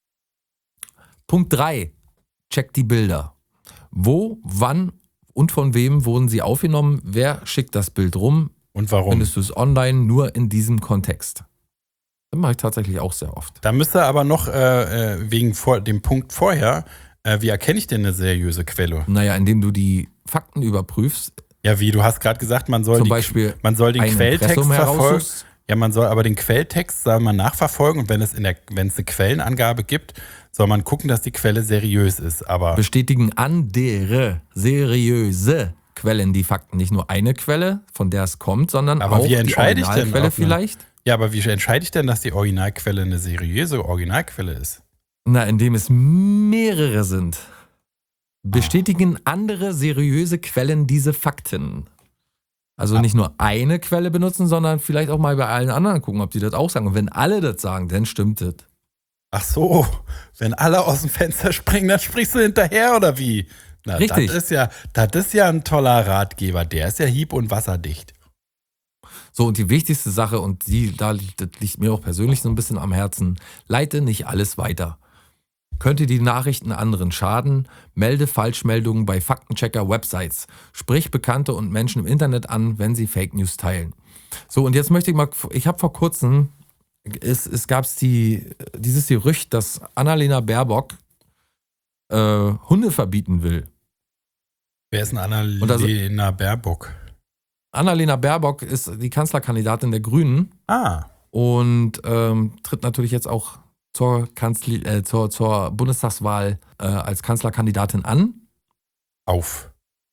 Punkt drei. Check die Bilder. Wo, wann und von wem wurden sie aufgenommen? Wer schickt das Bild rum? Und warum? Findest du es online nur in diesem Kontext? Das mache ich tatsächlich auch sehr oft. Da müsste aber noch äh, äh, wegen vor, dem Punkt vorher, äh, wie erkenne ich denn eine seriöse Quelle? Naja, indem du die Fakten überprüfst, Ja, wie du hast gerade gesagt, man soll, zum die, Beispiel man soll den ein Quelltext Impressum verfolgen. heraussuchst. Ja, man soll aber den Quelltext soll man nachverfolgen und wenn es in der, wenn es eine Quellenangabe gibt, soll man gucken, dass die Quelle seriös ist. Aber Bestätigen andere seriöse Quellen die Fakten. Nicht nur eine Quelle, von der es kommt, sondern Aber auch wie die entscheide ich denn, Originalquelle ob eine- vielleicht. ja, aber wie entscheide ich denn, dass die Originalquelle eine seriöse Originalquelle ist? Na, indem es mehrere sind. Bestätigen andere seriöse Quellen diese Fakten. Also Ah. nicht nur eine Quelle benutzen, sondern vielleicht auch mal bei allen anderen gucken, ob die das auch sagen. Und wenn alle das sagen, dann stimmt das. Ach so, wenn alle aus dem Fenster springen, dann springst du hinterher oder wie? Na, Richtig. Das ist ja, das ist ja ein toller Ratgeber. Der ist ja hieb- und wasserdicht. So, und die wichtigste Sache, und die, da liegt, das liegt mir auch persönlich so ein bisschen am Herzen, leite nicht alles weiter. könnte die Nachrichten anderen schaden. Melde Falschmeldungen bei Faktenchecker-Websites. Sprich Bekannte und Menschen im Internet an, wenn sie Fake News teilen. So, und jetzt möchte ich mal, ich habe vor kurzem, es, es gab die, dieses Gerücht, dass Annalena Baerbock äh, Hunde verbieten will. Wer ist denn Annalena Baerbock? Annalena Baerbock ist die Kanzlerkandidatin der Grünen. Ah. Und ähm, tritt natürlich jetzt auch zur, Kanzli- äh, zur, zur Bundestagswahl äh, als Kanzlerkandidatin an. Auf.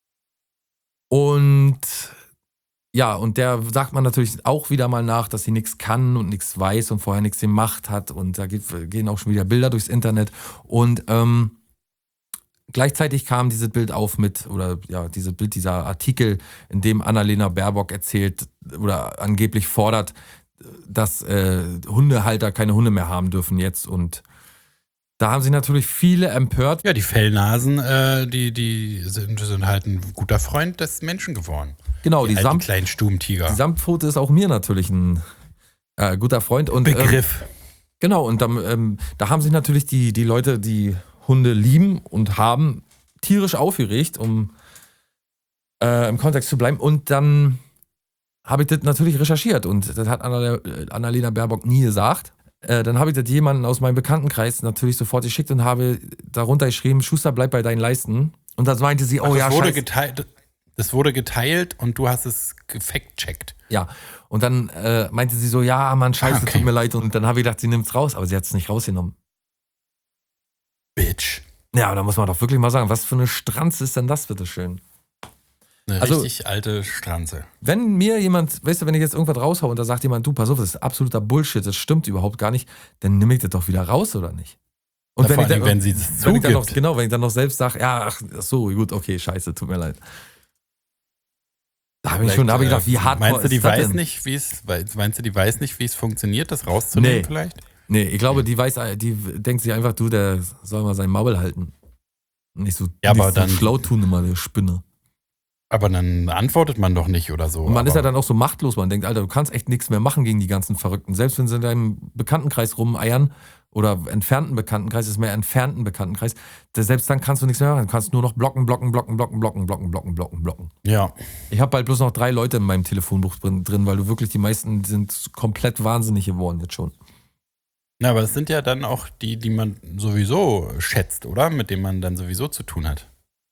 Und ja, und der sagt man natürlich auch wieder mal nach, dass sie nichts kann und nichts weiß und vorher nichts gemacht hat. Und da geht, gehen auch schon wieder Bilder durchs Internet. Und ähm, gleichzeitig kam dieses Bild auf mit, oder ja, dieses Bild, dieser Artikel, in dem Annalena Baerbock erzählt oder angeblich fordert, dass äh, Hundehalter keine Hunde mehr haben dürfen jetzt. Und da haben sich natürlich viele empört. Ja, die Fellnasen, äh, die, die sind, sind halt ein guter Freund des Menschen geworden. Genau, die, die, Samt, kleinen Stubentiger. Die Samtpfote ist auch mir natürlich ein äh, guter Freund. Und, Begriff. Ähm, genau, und dann, ähm, da haben sich natürlich die, die Leute, die Hunde lieben und haben, tierisch aufgeregt, um äh, im Kontext zu bleiben. Und dann habe ich das natürlich recherchiert und das hat Annalena Baerbock nie gesagt. Äh, dann habe ich das jemanden aus meinem Bekanntenkreis natürlich sofort geschickt und habe darunter geschrieben, Schuster, bleib bei deinen Leisten. Und dann meinte sie, oh Ach, ja, das wurde scheiße. geteilt, das wurde geteilt und du hast es gefact-checkt. Ja, und dann äh, meinte sie so, ja, Mann, scheiße, okay. tut mir leid. Und dann habe ich gedacht, sie nimmt es raus, aber sie hat es nicht rausgenommen. Bitch. Ja, da muss man doch wirklich mal sagen, was für eine Stranze ist denn das, bitteschön? Eine also, richtig alte Stranze. Wenn mir jemand, weißt du, wenn ich jetzt irgendwas raushau und da sagt jemand, du, pass auf, das ist absoluter Bullshit, das stimmt überhaupt gar nicht, dann nehme ich das doch wieder raus, oder nicht? Und ja, wenn, vor ich dann, allem, wenn sie das wenn zugibt. ich dann noch, genau, wenn ich dann noch selbst sage, ja, ach so, gut, okay, scheiße, tut mir leid. Da habe ich schon, da habe ich gedacht, wie hart meinst du, die ist das weiß denn? nicht, wie es, meinst du, die weiß nicht, wie es funktioniert, das rauszunehmen Nee. vielleicht? Nee, ich glaube, die weiß, die denkt sich einfach, du, der soll mal sein Maul halten. Nicht so, Ja, nicht aber so dann- schlau tun immer, der Spinner. Aber dann antwortet man doch nicht oder so. Und man aber ist ja dann auch so machtlos, man denkt, Alter, du kannst echt nichts mehr machen gegen die ganzen Verrückten. Selbst wenn sie in deinem Bekanntenkreis rumeiern oder entfernten Bekanntenkreis, ist mehr entfernten Bekanntenkreis, da- selbst dann kannst du nichts mehr machen. Du kannst nur noch blocken, blocken, blocken, blocken, blocken, blocken, blocken, blocken, blocken. Ja. Ich habe bald bloß noch drei Leute in meinem Telefonbuch drin, drin, weil du wirklich, die meisten sind komplett wahnsinnig geworden jetzt schon. Na, aber es sind ja dann auch die, die man sowieso schätzt, oder? Mit denen man dann sowieso zu tun hat.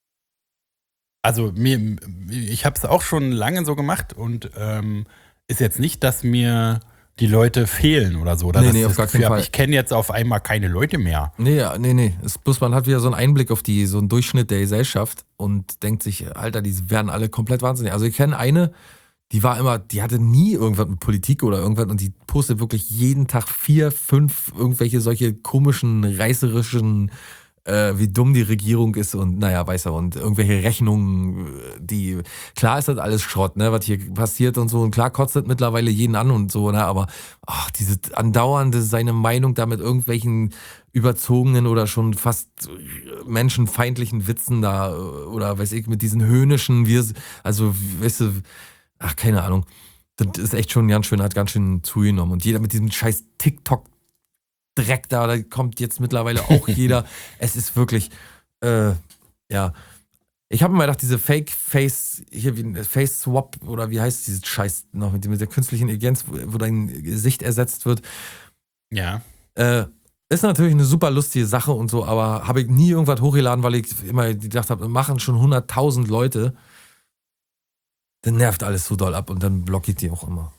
Also mir, ich habe es auch schon lange so gemacht und ähm, ist jetzt nicht, dass mir die Leute fehlen oder so. Oder Nee, dass nee, ich auf das gar Gefühl keinen hab, Fall. Ich kenne jetzt auf einmal keine Leute mehr. Nee, ja, nee, nee. Es ist bloß, man hat wieder so einen Einblick auf die, so einen Durchschnitt der Gesellschaft und denkt sich, Alter, die werden alle komplett wahnsinnig. Also ich kenne eine, die war immer, die hatte nie irgendwas mit Politik oder irgendwas und die postet wirklich jeden Tag vier, fünf irgendwelche solche komischen, reißerischen, äh, wie dumm die Regierung ist und naja, weiß er, und irgendwelche Rechnungen, die, klar ist das alles Schrott, ne, was hier passiert und so, und klar kotzt das mittlerweile jeden an und so, ne, aber ach, diese andauernde, seine Meinung da mit irgendwelchen überzogenen oder schon fast menschenfeindlichen Witzen da, oder weiß ich, mit diesen höhnischen, wir, also, weißt du, ach, keine Ahnung, das ist echt schon ganz schön, hat ganz schön zugenommen und jeder mit diesem scheiß TikTok Dreck da, da kommt jetzt mittlerweile auch jeder. Es ist wirklich, äh, ja. Ich habe mir gedacht, diese Fake-Face, hier wie ein Face-Swap oder wie heißt dieses Scheiß noch mit, mit der künstlichen Intelligenz, wo, wo dein Gesicht ersetzt wird, Ja. äh, ist natürlich eine super lustige Sache und so, aber habe ich nie irgendwas hochgeladen, weil ich immer gedacht habe, machen schon hunderttausend Leute. Dann nervt alles so doll ab und dann blockiert die auch immer.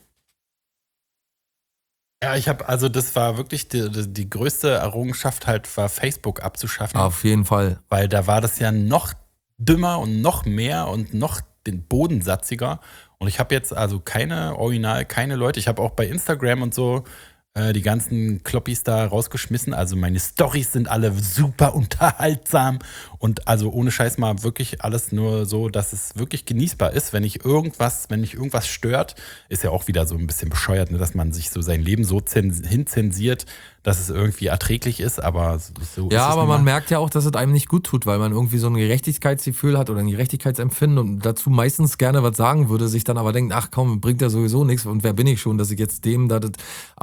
Ja, ich habe, also das war wirklich die, die, die größte Errungenschaft halt, war Facebook abzuschaffen. Auf jeden Fall. Weil da war das ja noch dümmer und noch mehr und noch den bodensatziger. Und ich habe jetzt also keine Original, keine Leute. Ich habe auch bei Instagram und so äh, die ganzen Kloppis da rausgeschmissen. Also meine Storys sind alle super unterhaltsam. Und also ohne Scheiß mal wirklich alles nur so, dass es wirklich genießbar ist. Wenn ich irgendwas, wenn mich irgendwas stört, ist ja auch wieder so ein bisschen bescheuert, ne, dass man sich so sein Leben so zen- hinzensiert, dass es irgendwie erträglich ist, aber so Ja, ist es aber nun man mal. merkt ja auch, dass es einem nicht gut tut, weil man irgendwie so ein Gerechtigkeitsgefühl hat oder ein Gerechtigkeitsempfinden und dazu meistens gerne was sagen würde, sich dann aber denkt, ach komm, bringt ja sowieso nichts und wer bin ich schon, dass ich jetzt dem, da das, aber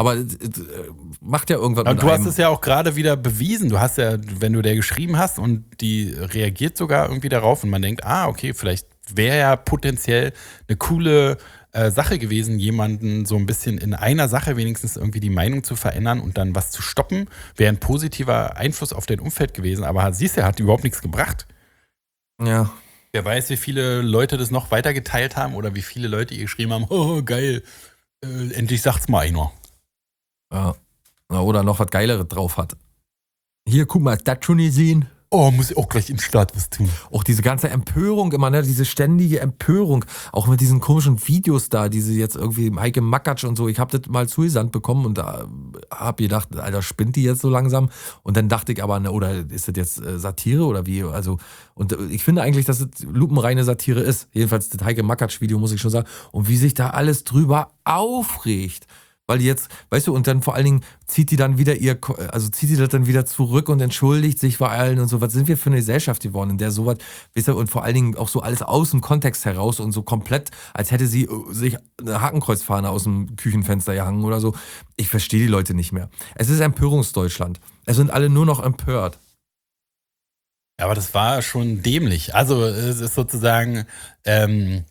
äh, macht ja irgendwas Aber mit du einem. hast es ja auch gerade wieder bewiesen. Du hast ja, wenn du der geschrieben hast und die reagiert sogar irgendwie darauf und man denkt, ah, okay, vielleicht wäre ja potenziell eine coole äh, Sache gewesen, jemanden so ein bisschen in einer Sache wenigstens irgendwie die Meinung zu verändern und dann was zu stoppen, wäre ein positiver Einfluss auf dein Umfeld gewesen. Aber siehst du, hat überhaupt nichts gebracht. Ja. Wer weiß, wie viele Leute das noch weitergeteilt haben oder wie viele Leute ihr geschrieben haben, oh, geil, äh, endlich sagt's mal einer. Ja. Oder noch was Geileres drauf hat. Hier, guck mal, ist das schon gesehen? Oh, muss ich auch gleich in den Start was tun. Auch diese ganze Empörung immer, ne? Diese ständige Empörung. Auch mit diesen komischen Videos da, diese jetzt irgendwie Heike Makatsch und so. Ich habe das mal zugesandt bekommen und da habe gedacht, Alter, spinnt die jetzt so langsam? Und dann dachte ich aber, ne, oder ist das jetzt äh, Satire oder wie? Also, und äh, ich finde eigentlich, dass es lupenreine Satire ist. Jedenfalls das Heike Makatsch-Video, muss ich schon sagen. Und wie sich da alles drüber aufregt. Weil die jetzt, weißt du, und dann vor allen Dingen zieht die dann wieder ihr, also zieht die das dann wieder zurück und entschuldigt sich bei allen und so. Was sind wir für eine Gesellschaft geworden, in der sowas, weißt du, und vor allen Dingen auch so alles aus dem Kontext heraus und so komplett, als hätte sie sich eine Hakenkreuzfahne aus dem Küchenfenster gehangen oder so. Ich verstehe die Leute nicht mehr. Es ist Empörungsdeutschland. Es sind alle nur noch empört. Ja, aber das war schon dämlich. Also es ist sozusagen ähm,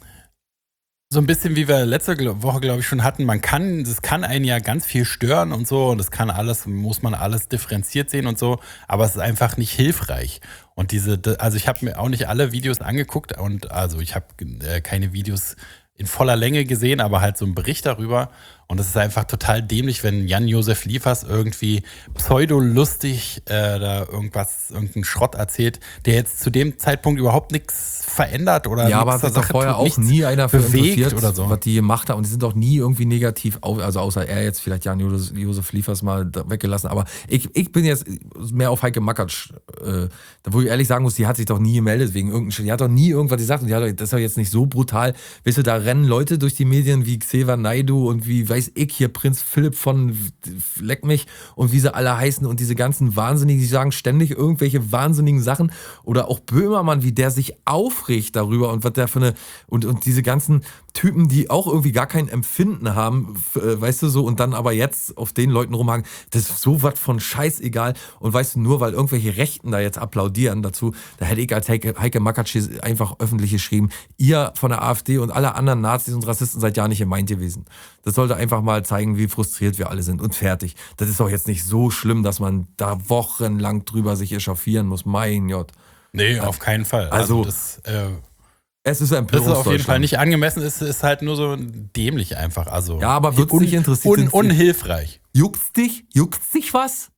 so ein bisschen, wie wir letzte Woche, glaube ich, schon hatten, man kann, das kann einen ja ganz viel stören und so und das kann alles, muss man alles differenziert sehen und so, aber es ist einfach nicht hilfreich. Und diese, also ich habe mir auch nicht alle Videos angeguckt und also ich habe äh, keine Videos in voller Länge gesehen, aber halt so einen Bericht darüber. Und es ist einfach total dämlich, wenn Jan-Josef Liefers irgendwie pseudolustig äh, da irgendwas, irgendeinen Schrott erzählt, der jetzt zu dem Zeitpunkt überhaupt nichts verändert oder ja, aber nichts es ist doch Sache vorher tut, auch nichts nie einer für bewegt interessiert, oder so. was die gemacht haben. Und die sind doch nie irgendwie negativ, auf, also außer er jetzt vielleicht Jan-Josef Liefers mal weggelassen. Aber ich, ich bin jetzt mehr auf Heike Makatsch, äh, wo ich ehrlich sagen muss, die hat sich doch nie gemeldet wegen irgendeinem, die hat doch nie irgendwas gesagt und die hat doch, das ist doch jetzt nicht so brutal. Weißt du, da rennen Leute durch die Medien wie Xavier Naidoo und wie weiß ich hier Prinz Philipp von Leck mich und wie sie alle heißen und diese ganzen Wahnsinnigen, die sagen ständig irgendwelche wahnsinnigen Sachen oder auch Böhmermann, wie der sich aufregt darüber und was der für eine und, und diese ganzen Typen, die auch irgendwie gar kein Empfinden haben, äh, weißt du so, und dann aber jetzt auf den Leuten rumhaken, das ist so was von scheißegal und weißt du, nur weil irgendwelche Rechten da jetzt applaudieren dazu, da hätte ich als Heike, Heike Makatsch einfach öffentlich geschrieben, ihr von der AfD und alle anderen Nazis und Rassisten seid ja nicht gemeint gewesen. Das sollte einfach mal zeigen, wie frustriert wir alle sind und fertig. Das ist doch jetzt nicht so schlimm, dass man da wochenlang drüber sich echauffieren muss, mein Gott. Nee, auf keinen Fall. Also, also das, äh, es ist das Empörungsdeutschland. ist auf jeden Fall nicht angemessen, es ist halt nur so dämlich einfach. Also ja, aber wird's dich interessieren? Un, unhilfreich. Juckt's dich? Juckt's dich was?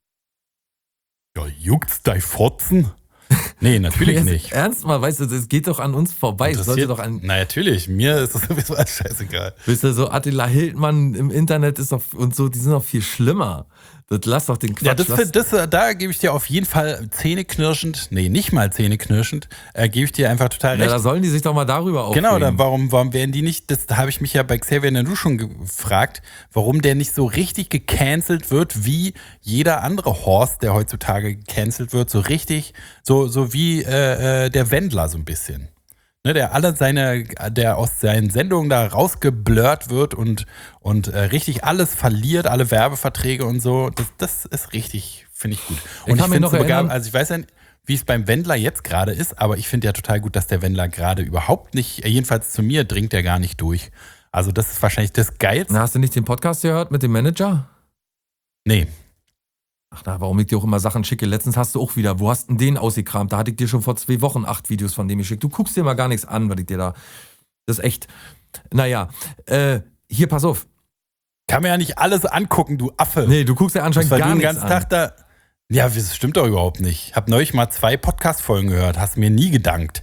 Ja, juckt's dein Fotzen? Nee, natürlich Jetzt nicht. Ernst mal, weißt du, das geht doch an uns vorbei. Das sollte doch an. Na, natürlich, mir ist das sowieso alles scheißegal. Wisst ihr, so Attila Hildmann im Internet ist doch und so, die sind doch viel schlimmer. Das lass doch den Quatsch. Ja, das, lass, das, da gebe ich dir auf jeden Fall zähneknirschend, nee, nicht mal zähneknirschend, äh, gebe ich dir einfach total ja, recht. da sollen die sich doch mal darüber aufregen. Genau, da, warum, warum werden die nicht, das da habe ich mich ja bei Xavier Naidoo schon gefragt, warum der nicht so richtig gecancelt wird, wie jeder andere Horst, der heutzutage gecancelt wird, so richtig, so, so wie äh, äh, der Wendler so ein bisschen. Ne, der alle seine, der aus seinen Sendungen da rausgeblurrt wird und, und äh, richtig alles verliert, alle Werbeverträge und so. Das, das ist richtig, finde ich gut. Und Ich ich, kann mir finde noch sogar, erinnern- also ich weiß ja nicht, wie es beim Wendler jetzt gerade ist, aber ich finde ja total gut, dass der Wendler gerade überhaupt nicht, äh, jedenfalls zu mir dringt er gar nicht durch. Also das ist wahrscheinlich das Geilste. Na, hast du nicht den Podcast gehört mit dem Manager? Nee. Ach na, warum ich dir auch immer Sachen schicke? Letztens hast du auch wieder, wo hast denn den ausgekramt? Da hatte ich dir schon vor zwei Wochen acht Videos von dem geschickt. Du guckst dir mal gar nichts an, was ich dir da. Das ist echt. Naja, äh, hier, pass auf. Kann mir ja nicht alles angucken, du Affe. Nee, du guckst dir anscheinend Weil gar du den nichts ganzen an. Tag da. Ja, das stimmt doch überhaupt nicht. Hab neulich mal zwei Podcast-Folgen gehört, hast mir nie gedankt.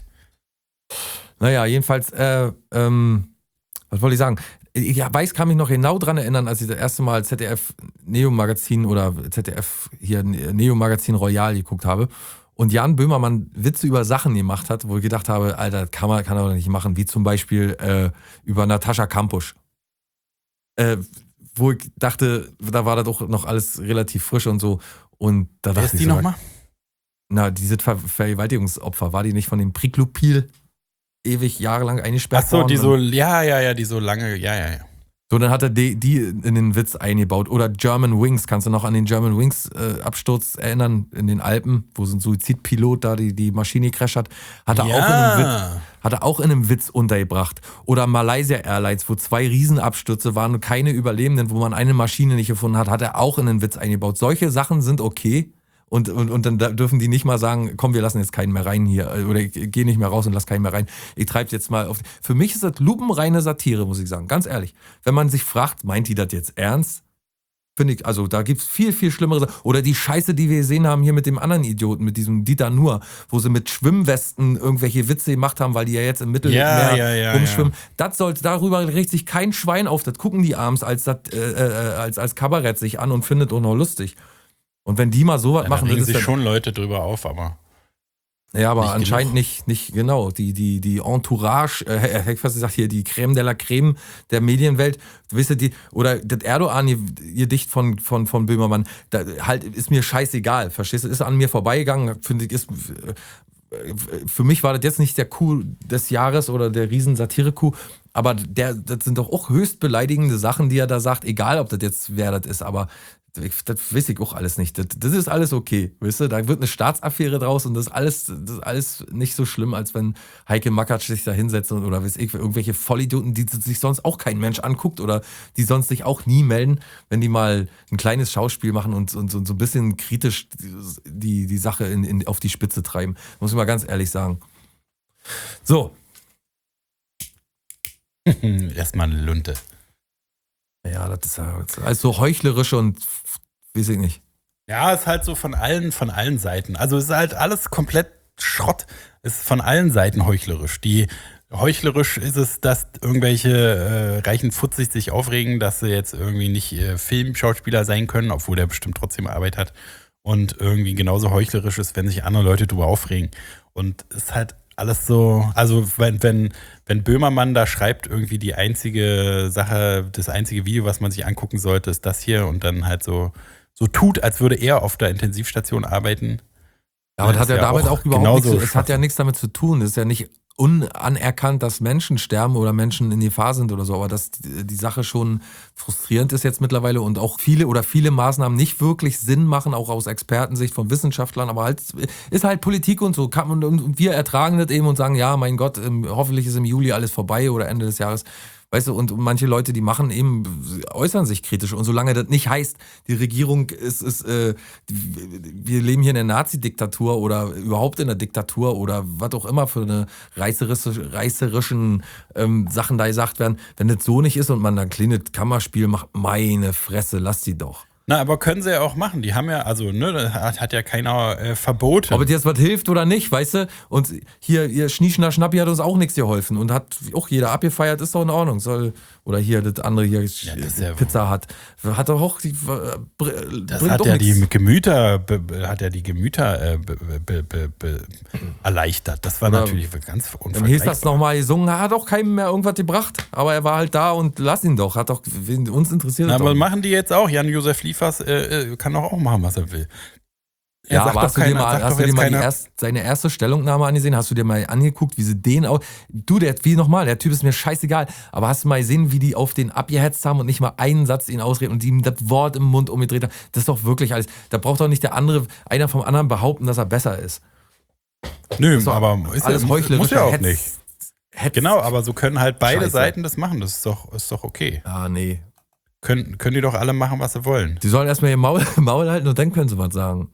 Naja, jedenfalls, äh, ähm, was wollte ich sagen? Ich weiß, kann mich noch genau dran erinnern, als ich das erste Mal Z D F Neo-Magazin oder Z D F hier Neo-Magazin Royal geguckt habe und Jan Böhmermann Witze über Sachen gemacht hat, wo ich gedacht habe, Alter, das kann man kann er doch nicht machen, wie zum Beispiel äh, über Natascha Kampusch. Äh, wo ich dachte, da war das doch noch alles relativ frisch und so. Und da Wer dachte ist ich die so, nochmal? na, diese Ver Vergewaltigungsopfer, war die nicht von dem Priklopil ewig jahrelang eingesperrt Ach so, worden? die so, ja, ja, ja, die so lange, ja, ja, ja. So, dann hat er die, die in den Witz eingebaut. Oder German Wings, kannst du noch an den German Wings äh, Absturz erinnern in den Alpen, wo so ein Suizidpilot da die, die Maschine crasht hat, hat er, Ja. auch in einem Witz, hat er auch in einem Witz untergebracht. Oder Malaysia Airlines, wo zwei Riesenabstürze waren und keine Überlebenden, wo man eine Maschine nicht gefunden hat, hat er auch in den Witz eingebaut. Solche Sachen sind okay. Und, und, und dann dürfen die nicht mal sagen, komm, wir lassen jetzt keinen mehr rein hier. Oder ich gehe nicht mehr raus und lass keinen mehr rein. Ich treibe jetzt mal auf. Für mich ist das lupenreine Satire, muss ich sagen. Ganz ehrlich. Wenn man sich fragt, meint die das jetzt ernst? Finde ich, also da gibt es viel, viel schlimmere Sachen. Oder die Scheiße, die wir gesehen haben hier mit dem anderen Idioten, mit diesem Dieter Nuhr, wo sie mit Schwimmwesten irgendwelche Witze gemacht haben, weil die ja jetzt im Mittelmeer Ja, ja, ja, rumschwimmen. Das sollte, darüber regt sich kein Schwein auf. Das gucken die abends als, das, äh, äh, als, als Kabarett sich an und findet auch noch lustig. Und wenn die mal sowas Ja, machen, da regen das ist sich dann, schon Leute drüber auf, aber ja, aber nicht anscheinend genug. nicht, nicht genau. Die, die, die Entourage, äh, hätte ich fast gesagt, hier die Creme de la Creme der Medienwelt, wisst ihr, die, oder das Erdogan-Gedicht von, von, von Böhmermann, da, halt, ist mir scheißegal, verstehst du, ist an mir vorbeigegangen, finde ich, ist, äh, für mich war das jetzt nicht der Coup des Jahres oder der Riesen-Satire-Coup, aber der, das sind doch auch höchst beleidigende Sachen, die er da sagt, egal ob das jetzt wer das ist, aber das weiß ich auch alles nicht. Das, das ist alles okay, weißt du? Da wird eine Staatsaffäre draus und das ist alles, das ist alles nicht so schlimm, als wenn Heike Makatsch sich da hinsetzt und, oder weiß ich, irgendwelche Vollidioten, die sich sonst auch kein Mensch anguckt oder die sonst sich auch nie melden, wenn die mal ein kleines Schauspiel machen und, und, und so ein bisschen kritisch die, die Sache in, in, auf die Spitze treiben. Muss ich mal ganz ehrlich sagen. So. erstmal eine Lunte. Ja, das ist ja alles so heuchlerisch und weiß ich nicht. Ja, ist halt so von allen, von allen Seiten. Also es ist halt alles komplett Schrott. Es ist von allen Seiten heuchlerisch. Die heuchlerisch ist es, dass irgendwelche äh, reichen Futzig sich aufregen, dass sie jetzt irgendwie nicht äh, Filmschauspieler sein können, obwohl der bestimmt trotzdem Arbeit hat. Und irgendwie genauso heuchlerisch ist, wenn sich andere Leute drüber aufregen. Und es ist halt alles so, also wenn, wenn, wenn Böhmermann da schreibt, irgendwie die einzige Sache, das einzige Video, was man sich angucken sollte, ist das hier und dann halt so, so tut, als würde er auf der Intensivstation arbeiten. Ja, aber das hat ja, ja damit auch auch überhaupt genauso nichts, es hat ja Schwachsinn. nichts damit zu tun. Es ist ja nicht unanerkannt, dass Menschen sterben oder Menschen in Gefahr sind oder so, aber dass die, die Sache schon frustrierend ist jetzt mittlerweile und auch viele oder viele Maßnahmen nicht wirklich Sinn machen, auch aus Expertensicht von Wissenschaftlern, aber halt ist halt Politik und so. Kann man, und wir ertragen das eben und sagen, ja, mein Gott, im, hoffentlich ist im Juli alles vorbei oder Ende des Jahres. Weißt du, und manche Leute, die machen eben, äußern sich kritisch. Und solange das nicht heißt, die Regierung ist, ist äh, wir leben hier in einer Nazi-Diktatur oder überhaupt in einer Diktatur oder was auch immer für eine reißerische, reißerischen ähm, Sachen da gesagt werden. Wenn das so nicht ist und man dann ein kleines Kammerspiel macht, meine Fresse, lass die doch. Na, aber können sie ja auch machen. Die haben ja, also, ne, da hat, hat ja keiner äh, Verbote. Ob es jetzt was hilft oder nicht, weißt du? Und hier, ihr Schnieschner Schnappi hat uns auch nichts geholfen und hat auch jeder abgefeiert, ist doch in Ordnung. Soll, oder hier, das andere hier, Ja, das ist ja- Pizza hat. Hat doch auch, die, äh, br- Das bringt hat doch ja nichts. die Gemüter, be, be, hat ja die Gemüter äh, be, be, be, be, erleichtert. Das war Oder- natürlich ganz Dann hieß unvergleichbar. das nochmal gesungen, hat auch keinem mehr irgendwas gebracht. Aber er war halt da und lass ihn doch. Hat doch, wen- uns interessiert Na, das aber doch. machen die jetzt auch. Jan-Josef Liefers äh, äh, kann doch auch machen, was er will. Er Ja, sagt aber doch hast du dir keiner- mal, sagt hast doch du dir jetzt mal die keiner- erst, seine erste Stellungnahme angesehen? Hast du dir mal angeguckt, wie sie den auch. Du, der, wie nochmal, der Typ ist mir scheißegal. Aber hast du mal gesehen, wie die auf den abgehetzt haben und nicht mal einen Satz ihn ausreden und die ihm das Wort im Mund umgedreht haben? Das ist doch wirklich alles. Da braucht doch nicht der andere, einer vom anderen behaupten, dass er besser ist. Nö, Das ist doch aber ist alles ja, heuchlerisch. muss ja auch Hetz- nicht. Hetz- Genau, aber so können halt beide Scheiße. Seiten das machen. Das ist doch, ist doch okay. Ah, nee. Können, können die doch alle machen, was sie wollen. Die sollen erstmal ihr Maul, Maul halten und dann können sie was sagen.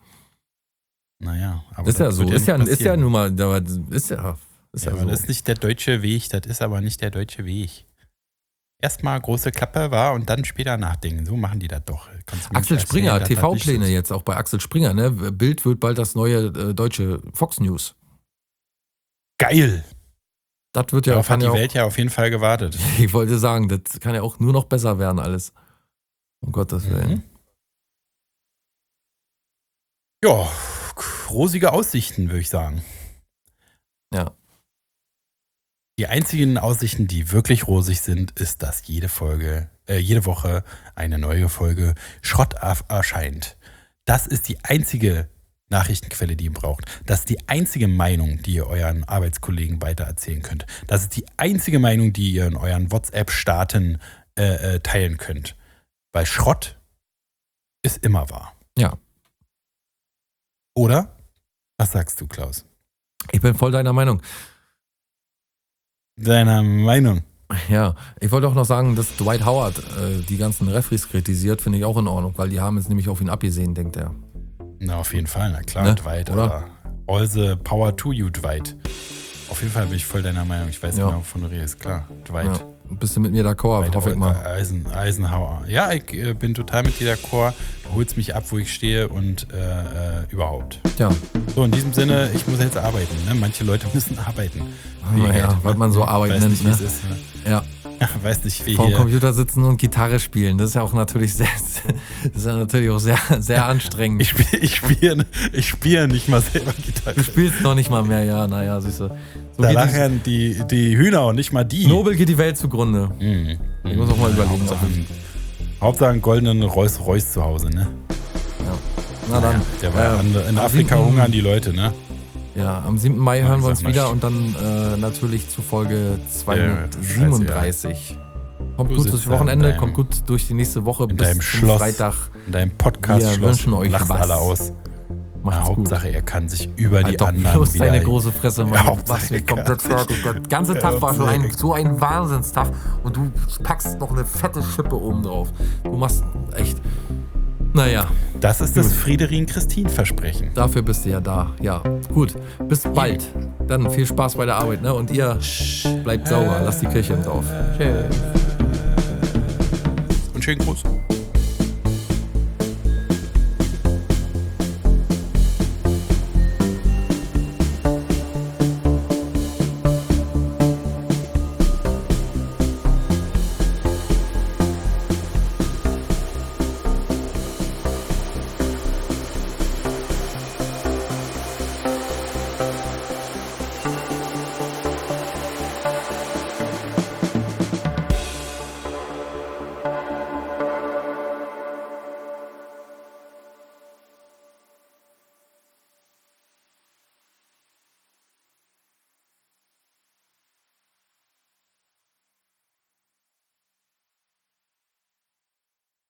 Naja, aber Ist ja das so. wird Ist ja, nicht ist ja passieren. nun mal, aber ist ja, ist Ja, ja, aber so. das ist nicht der deutsche Weg, das ist aber nicht der deutsche Weg. Erstmal große Klappe war und dann später nachdenken. So machen die das doch. Kannst du mir Axel nicht Springer, erzählen, dass das nicht T V-Pläne ist. jetzt auch bei Axel Springer, ne? Bild wird bald das neue äh, deutsche Fox News. Geil! Das wird ja, Darauf kann hat die ja auch, Welt ja auf jeden Fall gewartet. ich wollte sagen, das kann ja auch nur noch besser werden alles. Um Gottes Willen. Mhm. Ja, rosige Aussichten, würde ich sagen. Ja. Die einzigen Aussichten, die wirklich rosig sind, ist, dass jede Folge, äh, jede Woche eine neue Folge Schrott af- erscheint. Das ist die einzige Nachrichtenquelle, die ihr braucht. Das ist die einzige Meinung, die ihr euren Arbeitskollegen weitererzählen könnt. Das ist die einzige Meinung, die ihr in euren WhatsApp-Staaten äh, äh, teilen könnt. Weil Schrott ist immer wahr. Ja. Oder? Was sagst du, Klaus? Ich bin voll deiner Meinung. Deiner Meinung? Ja, ich wollte auch noch sagen, dass Dwight Howard äh, die ganzen Referees kritisiert, finde ich auch in Ordnung, weil die haben jetzt nämlich auf ihn abgesehen, denkt er. Na, auf jeden Fall, na klar, Ne? Dwight, Oder? aber all the power to you, Dwight. Auf jeden Fall bin ich voll deiner Meinung. Ich weiß Ja. genau, wovon du redest, klar. Dwight. Ja. Bist du mit mir d'accord, Dwight hoffe ich mal. Eisen, Eisenhower. Ja, ich äh, bin total mit dir d'accord. Du holst mich ab, wo ich stehe und äh, äh, überhaupt. Ja, So, in diesem Sinne, ich muss jetzt arbeiten. Ne? Manche Leute müssen arbeiten. naja, was man so Arbeit weiß nennt, nicht, wie ne? es ist. Ne? Ja. Weiß nicht, wie Vor dem hier. Computer sitzen und Gitarre spielen. Das ist ja auch natürlich sehr, das ist ja natürlich auch sehr, sehr anstrengend. Ich spiele ich spiel, ich spiel nicht mal selber Gitarre. Du spielst noch nicht mal mehr, ja, naja, siehst du. So Da geht lachen die, die Hühner und nicht mal die. die, Nobel geht die Welt zugrunde. Mhm. Ich muss auch mal überlegen. Hauptsache, Hauptsache einen goldenen Rolls Royce zu Hause, ne? Ja. Na dann. Der war äh, in, in am Afrika siebten hungern die Leute, ne? Ja, am siebten Mai Ja, hören ich wir uns sag mal, wieder sch- und dann äh, natürlich zu Folge zweihundertsiebenunddreißig. Kommt Du gut sitzt durchs da in Wochenende, deinem- kommt gut durch die nächste Woche In bis deinem zum Schloss, Freitag. in deinem Podcast Wir wünschen euch lachst was. alle aus. Macht's Ja, gut. Hauptsache, er kann sich über die Halt doch anderen bloß wieder... deine große Fresse, Mann. Ja, Hauptsache, was mir er kann komplett sich- fertig. Der ganze Tag war schon ein, so ein Wahnsinnstag und du packst noch eine fette Schippe oben drauf. Du machst echt... Naja, Das ist das Friederin-Christin-Versprechen. dafür bist du ja da. Ja, gut. Bis bald. Dann viel Spaß bei der Arbeit, ne? Und ihr bleibt sauber. Lasst die Kirche im Dorf. Tschüss. Und schönen Gruß.